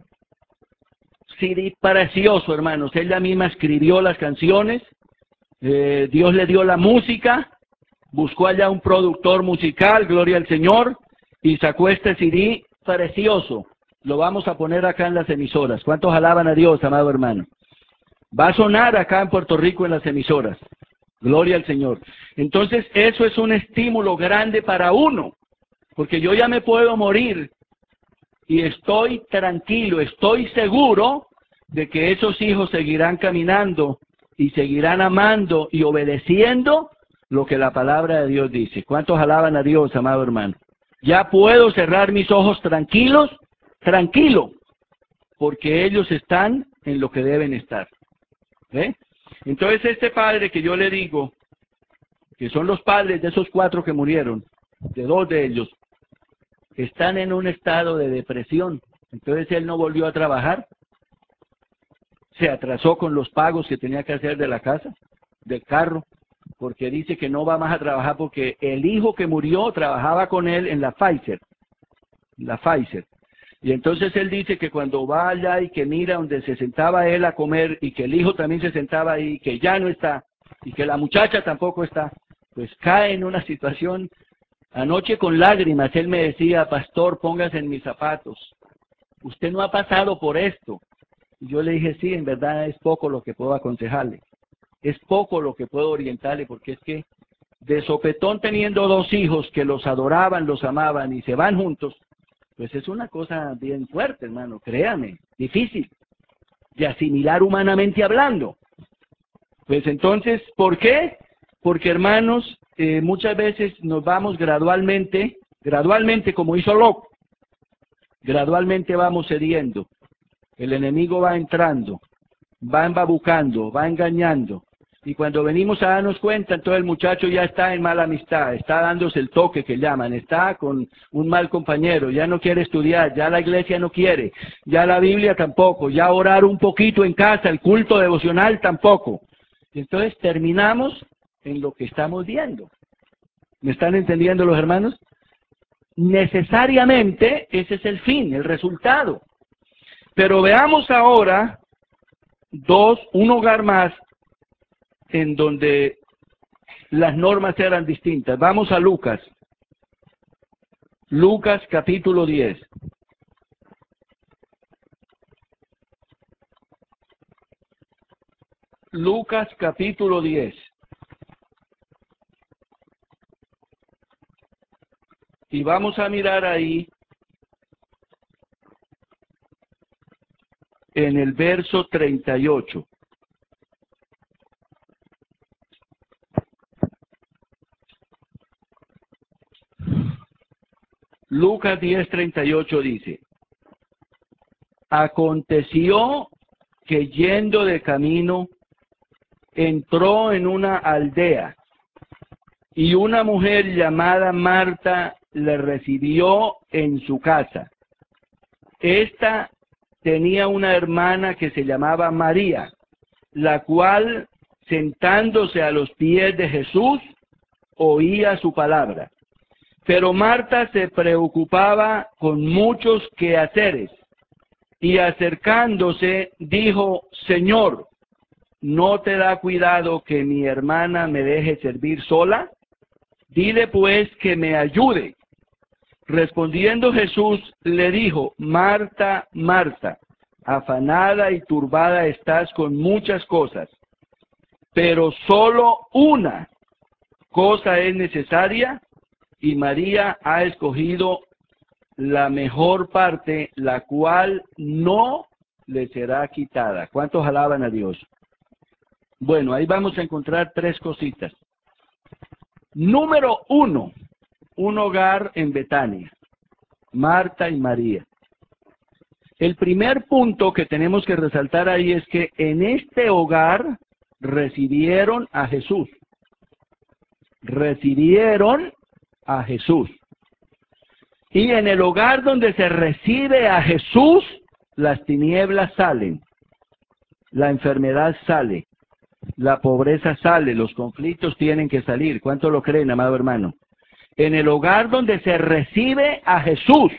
[SPEAKER 2] C D precioso, hermanos, ella misma escribió las canciones, eh, Dios le dio la música, buscó allá un productor musical, gloria al Señor, y sacó este C D precioso. Lo vamos a poner acá en las emisoras. ¿Cuántos alaban a Dios, amado hermano? Va a sonar acá en Puerto Rico en las emisoras. Gloria al Señor. Entonces, eso es un estímulo grande para uno, porque yo ya me puedo morir y estoy tranquilo, estoy seguro de que esos hijos seguirán caminando y seguirán amando y obedeciendo lo que la palabra de Dios dice. ¿Cuántos alaban a Dios, amado hermano? Ya puedo cerrar mis ojos tranquilos, tranquilo, porque ellos están en lo que deben estar. ¿Eh? Entonces este padre que yo le digo, que son los padres de esos cuatro que murieron, de dos de ellos, están en un estado de depresión. Entonces él no volvió a trabajar, se atrasó con los pagos que tenía que hacer de la casa, del carro, porque dice que no va más a trabajar porque el hijo que murió trabajaba con él en la Pfizer, la Pfizer. Y entonces él dice que cuando va allá y que mira donde se sentaba él a comer y que el hijo también se sentaba ahí, que ya no está, y que la muchacha tampoco está, pues cae en una situación. Anoche con lágrimas él me decía, pastor, póngase en mis zapatos, usted no ha pasado por esto. Y yo le dije, sí, en verdad es poco lo que puedo aconsejarle, es poco lo que puedo orientarle, porque es que de sopetón, teniendo dos hijos que los adoraban, los amaban y se van juntos, pues es una cosa bien fuerte, hermano, créame, difícil de asimilar humanamente hablando. Pues entonces, ¿por qué? Porque, hermanos, eh, muchas veces nos vamos gradualmente, gradualmente como hizo Lot, gradualmente vamos cediendo. El enemigo va entrando, va embabucando, va engañando. Y cuando venimos a darnos cuenta, entonces el muchacho ya está en mala amistad, está dándose el toque que llaman, está con un mal compañero, ya no quiere estudiar, ya la iglesia no quiere, ya la Biblia tampoco, ya orar un poquito en casa, el culto devocional tampoco. Entonces terminamos en lo que estamos viendo. ¿Me están entendiendo los hermanos? Necesariamente ese es el fin, el resultado. Pero veamos ahora dos, un hogar más en donde las normas eran distintas. Vamos a Lucas. Lucas capítulo diez. Lucas capítulo diez. Y vamos a mirar ahí en el verso treinta y ocho. Lucas diez, treinta y ocho dice: aconteció que yendo de camino, entró en una aldea, y una mujer llamada Marta le recibió en su casa. Esta tenía una hermana que se llamaba María, la cual, sentándose a los pies de Jesús, oía su palabra. Pero Marta se preocupaba con muchos quehaceres, y acercándose dijo: Señor, ¿no te da cuidado que mi hermana me deje servir sola? Dile pues que me ayude. Respondiendo Jesús le dijo: Marta, Marta, afanada y turbada estás con muchas cosas, pero solo una cosa es necesaria, y María ha escogido la mejor parte, la cual no le será quitada. ¿Cuántos alaban a Dios? Bueno, ahí vamos a encontrar tres cositas. Número uno, un hogar en Betania, Marta y María. El primer punto que tenemos que resaltar ahí es que en este hogar recibieron a Jesús. Recibieron a Jesús. Y en el hogar donde se recibe a Jesús, las tinieblas salen, la enfermedad sale, la pobreza sale, los conflictos tienen que salir. ¿Cuánto lo creen, amado hermano? En el hogar donde se recibe a Jesús,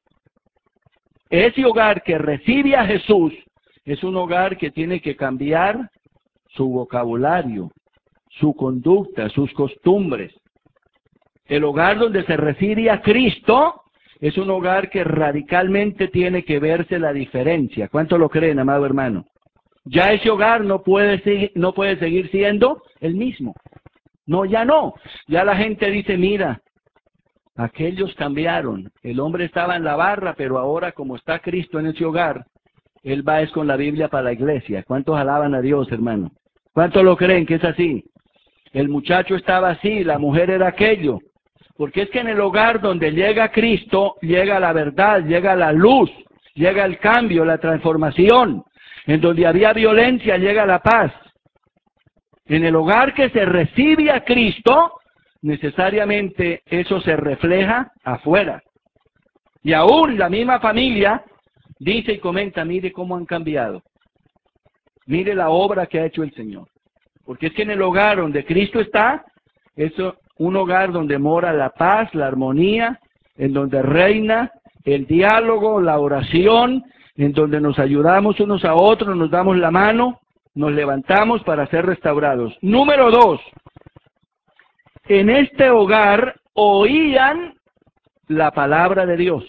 [SPEAKER 2] ese hogar que recibe a Jesús es un hogar que tiene que cambiar su vocabulario, su conducta, sus costumbres. El hogar donde se recibe a Cristo es un hogar que radicalmente tiene que verse la diferencia. ¿Cuánto lo creen, amado hermano? Ya ese hogar no puede, seguir, no puede seguir siendo el mismo. No, ya no. Ya la gente dice: mira, aquellos cambiaron. El hombre estaba en la barra, pero ahora como está Cristo en ese hogar, él va es con la Biblia para la iglesia. ¿Cuántos alaban a Dios, hermano? ¿Cuántos lo creen que es así? El muchacho estaba así, la mujer era aquello. Porque es que en el hogar donde llega Cristo, llega la verdad, llega la luz, llega el cambio, la transformación. En donde había violencia, llega la paz. En el hogar que se recibe a Cristo, necesariamente eso se refleja afuera. Y aún la misma familia dice y comenta: mire cómo han cambiado. Mire la obra que ha hecho el Señor. Porque es que en el hogar donde Cristo está, es un hogar donde mora la paz, la armonía, en donde reina el diálogo, la oración, en donde nos ayudamos unos a otros, nos damos la mano, nos levantamos para ser restaurados. Número dos, en este hogar oían la palabra de Dios.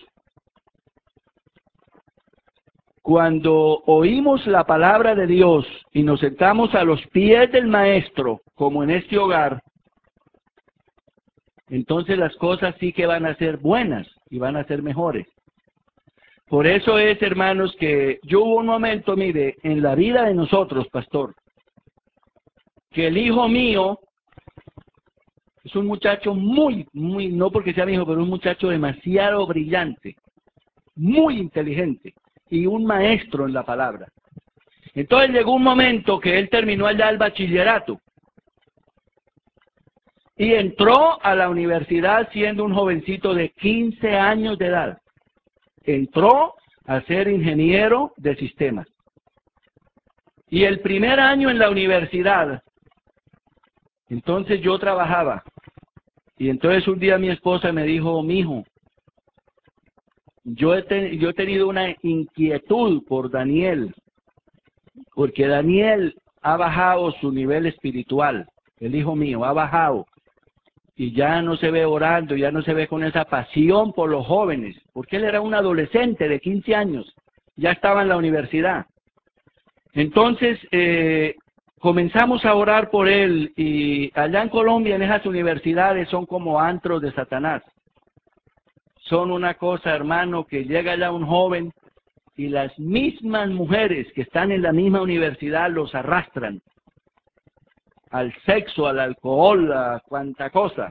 [SPEAKER 2] Cuando oímos la palabra de Dios y nos sentamos a los pies del Maestro, como en este hogar, entonces las cosas sí que van a ser buenas y van a ser mejores. Por eso es, hermanos, que yo hubo un momento, mire, en la vida de nosotros, pastor, que el hijo mío es un muchacho muy, muy, no porque sea mi hijo, pero un muchacho demasiado brillante, muy inteligente y un maestro en la palabra. Entonces llegó un momento que él terminó allá el bachillerato y entró a la universidad siendo un jovencito de quince años de edad. Entró a ser ingeniero de sistemas. Y el primer año en la universidad, Entonces yo trabajaba. Y entonces un día mi esposa me dijo, mijo, yo he, te, yo he tenido una inquietud por Daniel, porque Daniel ha bajado su nivel espiritual, el hijo mío ha bajado, y ya no se ve orando, ya no se ve con esa pasión por los jóvenes, porque él era un adolescente de quince años, ya estaba en la universidad. Entonces, eh, comenzamos a orar por él, y allá en Colombia, en esas universidades, son como antros de Satanás. Son una cosa, hermano, que llega allá un joven, y las mismas mujeres que están en la misma universidad los arrastran al sexo, al alcohol, a cuanta cosa.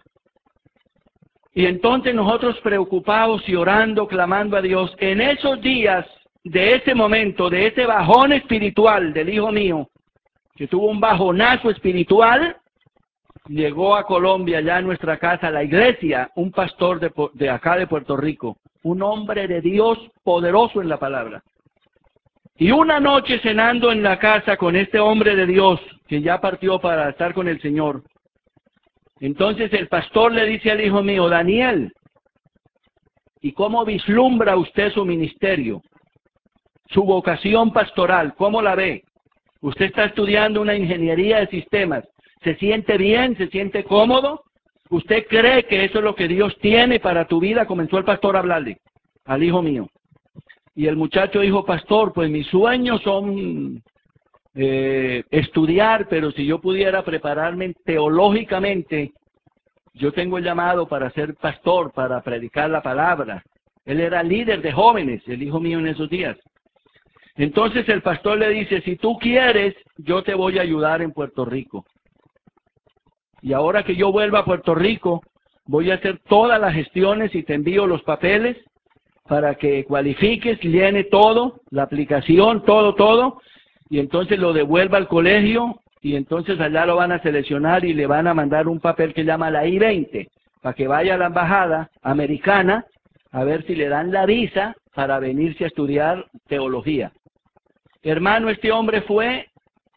[SPEAKER 2] Y entonces nosotros preocupados y orando, clamando a Dios, en esos días, de ese momento, de ese bajón espiritual del hijo mío, que tuvo un bajonazo espiritual, llegó a Colombia, ya a nuestra casa, a la iglesia, un pastor de, de acá de Puerto Rico, un hombre de Dios poderoso en la palabra. Y una noche cenando en la casa con este hombre de Dios, que ya partió para estar con el Señor, entonces el pastor le dice al hijo mío, Daniel, ¿y cómo vislumbra usted su ministerio? Su vocación pastoral, ¿cómo la ve? Usted está estudiando una ingeniería de sistemas. ¿Se siente bien? ¿Se siente cómodo? ¿Usted cree que eso es lo que Dios tiene para tu vida? Comenzó el pastor a hablarle al hijo mío. Y el muchacho dijo, pastor, pues mis sueños son eh, estudiar, pero si yo pudiera prepararme teológicamente, yo tengo el llamado para ser pastor, para predicar la palabra. Él era líder de jóvenes, el hijo mío en esos días. Entonces el pastor le dice, si tú quieres, yo te voy a ayudar en Puerto Rico. Y ahora que yo vuelva a Puerto Rico, voy a hacer todas las gestiones y te envío los papeles para que cualifiques, llene todo, la aplicación, todo, todo, y entonces lo devuelva al colegio, y entonces allá lo van a seleccionar y le van a mandar un papel que llama la I veinte, para que vaya a la embajada americana a ver si le dan la visa para venirse a estudiar teología. Hermano, este hombre fue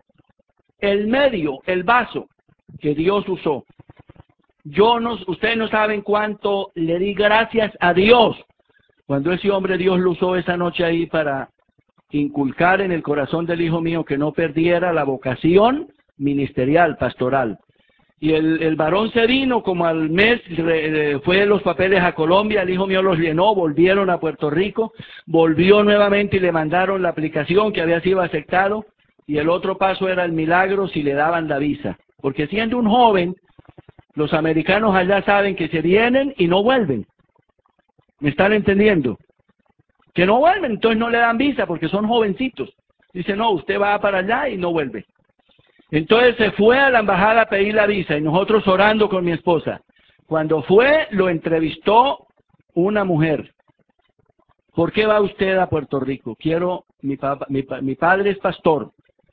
[SPEAKER 2] el medio, el vaso que Dios usó. Yo no, ustedes no saben cuánto le di gracias a Dios cuando ese hombre Dios lo usó esa noche ahí para inculcar en el corazón del hijo mío que no perdiera la vocación ministerial, pastoral. Y el, el varón se vino, como al mes re, fue los papeles a Colombia, el hijo mío los llenó, volvieron a Puerto Rico, volvió nuevamente y le mandaron la aplicación que había sido aceptado, y el otro paso era el milagro si le daban la visa. Porque siendo un joven, los americanos allá saben que se vienen y no vuelven. ¿Me están entendiendo? Que no vuelven, entonces no le dan visa porque son jovencitos. Dice, no, usted va para allá y no vuelve. Entonces se fue a la embajada a pedir la visa y nosotros orando con mi esposa. Cuando fue, lo entrevistó una mujer. ¿Por qué va usted a Puerto Rico? Quiero, mi, papá, mi, mi padre es pastor.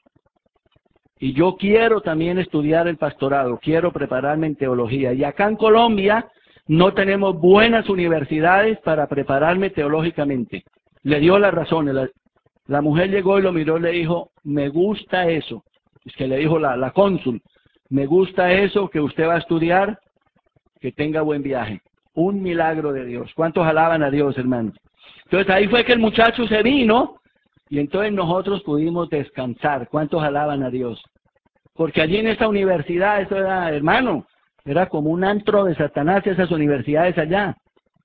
[SPEAKER 2] Y yo quiero también estudiar el pastorado, quiero prepararme en teología. Y acá en Colombia no tenemos buenas universidades para prepararme teológicamente. Le dio la razón. La, la mujer llegó y lo miró y le dijo, me gusta eso. Es que le dijo la, la cónsul, me gusta eso que usted va a estudiar, que tenga buen viaje. Un milagro de Dios. ¿Cuántos alaban a Dios, hermanos? Entonces ahí fue que el muchacho se vino y entonces nosotros pudimos descansar. ¿Cuántos alaban a Dios? Porque allí en esa universidad, eso era, hermano, era como un antro de Satanás esas universidades allá.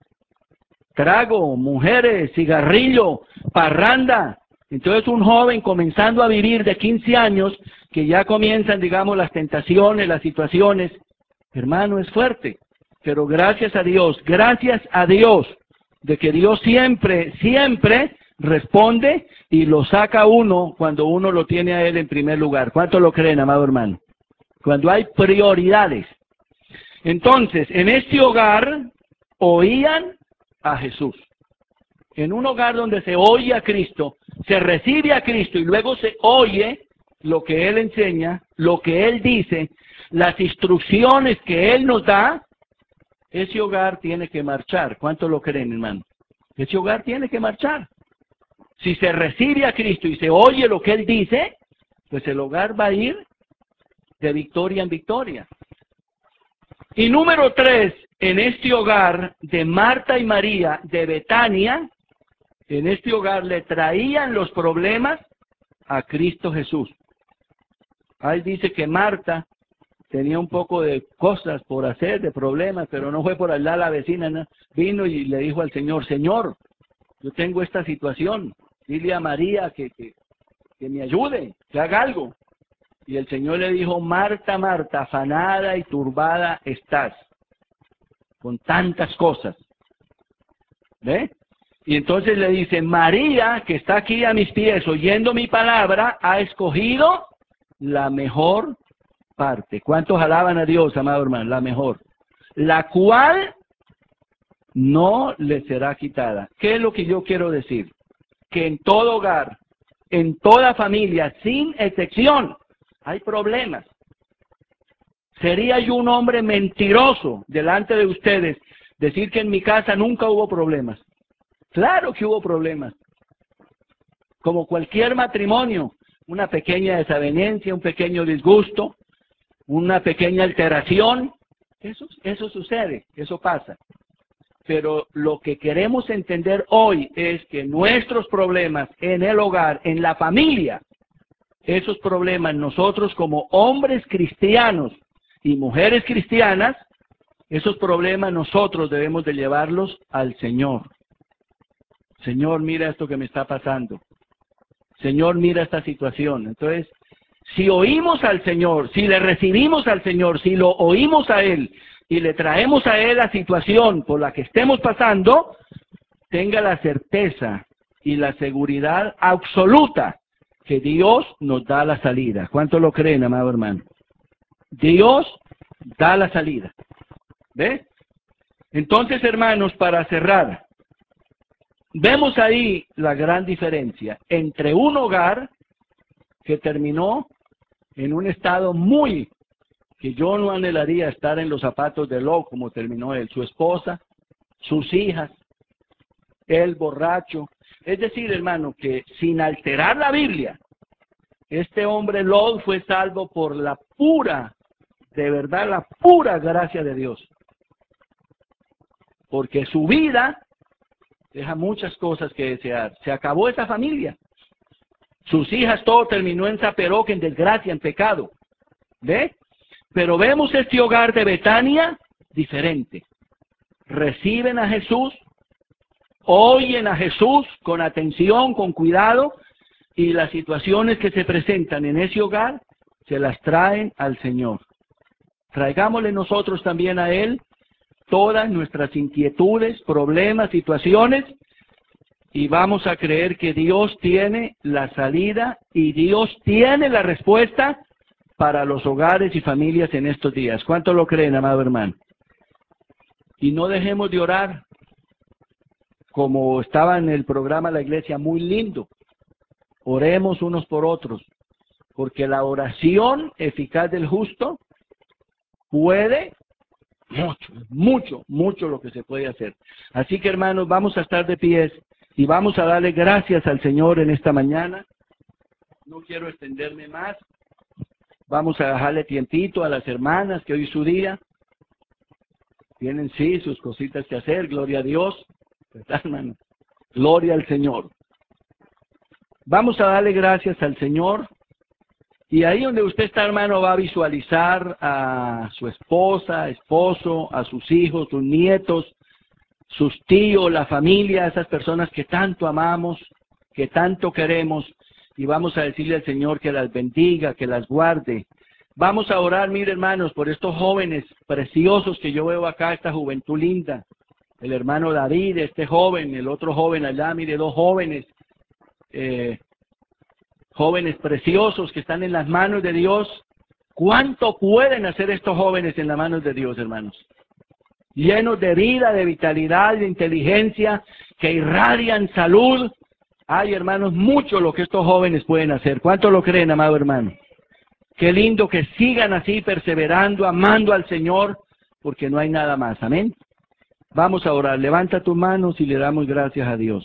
[SPEAKER 2] Trago, mujeres, cigarrillo, parranda. Entonces un joven comenzando a vivir de quince años, que ya comienzan, digamos, las tentaciones, las situaciones, hermano, es fuerte. Pero gracias a Dios, gracias a Dios, de que Dios siempre, siempre responde y lo saca uno cuando uno lo tiene a Él en primer lugar. ¿Cuánto lo creen, amado hermano? Cuando hay prioridades. Entonces, en este hogar oían a Jesús. En un hogar donde se oye a Cristo, se recibe a Cristo y luego se oye lo que Él enseña, lo que Él dice, las instrucciones que Él nos da, ese hogar tiene que marchar. ¿Cuánto lo creen, hermano? Ese hogar tiene que marchar. Si se recibe a Cristo y se oye lo que Él dice, pues el hogar va a ir de victoria en victoria. Y número tres, en este hogar de Marta y María de Betania, en este hogar le traían los problemas a Cristo Jesús. Ahí dice que Marta tenía un poco de cosas por hacer, de problemas, pero no fue por allá la vecina, ¿no? Vino y le dijo al Señor, Señor, yo tengo esta situación, dile a María que, que, que me ayude, que haga algo. Y el Señor le dijo, Marta, Marta, afanada y turbada estás, con tantas cosas. ¿Ve? Y entonces le dice, María, que está aquí a mis pies, oyendo mi palabra, ha escogido la mejor parte. ¿Cuántos alaban a Dios, amado hermano? La mejor. La cual no le será quitada. ¿Qué es lo que yo quiero decir? Que en todo hogar, en toda familia, sin excepción, hay problemas. Sería yo un hombre mentiroso delante de ustedes decir que en mi casa nunca hubo problemas. Claro que hubo problemas. Como cualquier matrimonio, una pequeña desavenencia, un pequeño disgusto, una pequeña alteración, eso, eso sucede, eso pasa. Pero lo que queremos entender hoy es que nuestros problemas en el hogar, en la familia, esos problemas nosotros como hombres cristianos y mujeres cristianas, esos problemas nosotros debemos de llevarlos al Señor. Señor, mira esto que me está pasando. Señor, mira esta situación. Entonces, si oímos al Señor, si le recibimos al Señor, si lo oímos a Él y le traemos a Él la situación por la que estemos pasando, tenga la certeza y la seguridad absoluta que Dios nos da la salida. ¿Cuánto lo creen, amado hermano? Dios da la salida. ¿Ve? Entonces, hermanos, para cerrar, vemos ahí la gran diferencia entre un hogar que terminó en un estado muy, que yo no anhelaría estar en los zapatos de Lot como terminó él, su esposa, sus hijas, él borracho. Es decir, hermano, que sin alterar la Biblia, este hombre Lot fue salvo por la pura, de verdad, la pura gracia de Dios. Porque su vida deja muchas cosas que desear. Se acabó esa familia. Sus hijas, todo terminó en zaperoque, en desgracia, en pecado. ¿Ve? Pero vemos este hogar de Betania diferente. Reciben a Jesús, oyen a Jesús con atención, con cuidado, y las situaciones que se presentan en ese hogar se las traen al Señor. Traigámosle nosotros también a Él todas nuestras inquietudes, problemas, situaciones, y vamos a creer que Dios tiene la salida y Dios tiene la respuesta para los hogares y familias en estos días. ¿Cuánto lo creen, amado hermano? Y no dejemos de orar, como estaba en el programa La Iglesia, muy lindo. Oremos unos por otros, porque la oración eficaz del justo puede mucho, mucho, mucho lo que se puede hacer. Así que, hermanos, vamos a estar de pies y vamos a darle gracias al Señor en esta mañana. No quiero extenderme más. Vamos a dejarle tiempito a las hermanas, que hoy es su día. Tienen, sí, sus cositas que hacer. Gloria a Dios. ¿Verdad, hermano? Gloria al Señor. Vamos a darle gracias al Señor. Y ahí donde usted está, hermano, va a visualizar a su esposa, esposo, a sus hijos, sus nietos, sus tíos, la familia, esas personas que tanto amamos, que tanto queremos, y vamos a decirle al Señor que las bendiga, que las guarde. Vamos a orar, mire, hermanos, por estos jóvenes preciosos que yo veo acá, esta juventud linda. El hermano David, este joven, el otro joven allá, mire, dos jóvenes, eh, jóvenes preciosos que están en las manos de Dios. ¿Cuánto pueden hacer estos jóvenes en las manos de Dios, hermanos? Llenos de vida, de vitalidad, de inteligencia, que irradian salud. Ay, hermanos, mucho lo que estos jóvenes pueden hacer. ¿Cuánto lo creen, amado hermano? Qué lindo que sigan así, perseverando, amando al Señor, porque no hay nada más. Amén. Vamos a orar. Levanta tus manos y le damos gracias a Dios.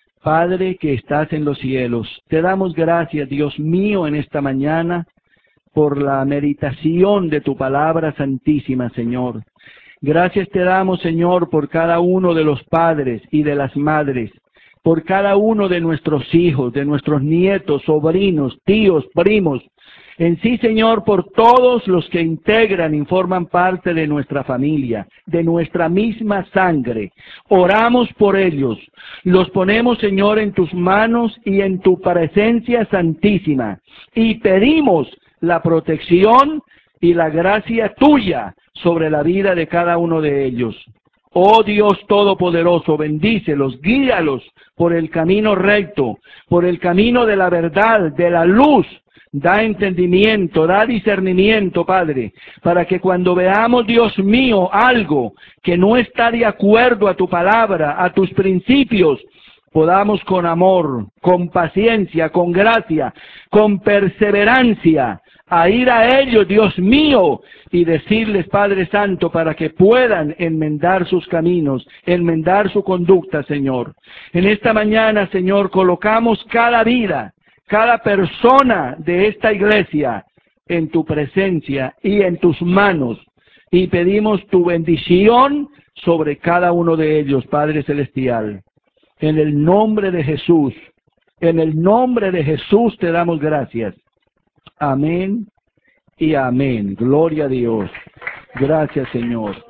[SPEAKER 2] Padre que estás en los cielos, te damos gracias, Dios mío, en esta mañana por la meditación de tu palabra santísima, Señor. Gracias te damos, Señor, por cada uno de los padres y de las madres, por cada uno de nuestros hijos, de nuestros nietos, sobrinos, tíos, primos. En sí, Señor, por todos los que integran y forman parte de nuestra familia, de nuestra misma sangre. Oramos por ellos. Los ponemos, Señor, en tus manos y en tu presencia santísima. Y pedimos la protección y la gracia tuya sobre la vida de cada uno de ellos. Oh Dios Todopoderoso, bendícelos, guíalos por el camino recto, por el camino de la verdad, de la luz. Da entendimiento, da discernimiento, Padre, para que cuando veamos, Dios mío, algo que no está de acuerdo a tu palabra, a tus principios, podamos con amor, con paciencia, con gracia, con perseverancia, a ir a ellos, Dios mío, y decirles, Padre Santo, para que puedan enmendar sus caminos, enmendar su conducta, Señor. En esta mañana, Señor, colocamos cada vida, cada persona de esta iglesia en tu presencia y en tus manos, y pedimos tu bendición sobre cada uno de ellos, Padre Celestial. En el nombre de Jesús, en el nombre de Jesús te damos gracias. Amén y amén. Gloria a Dios. Gracias, Señor.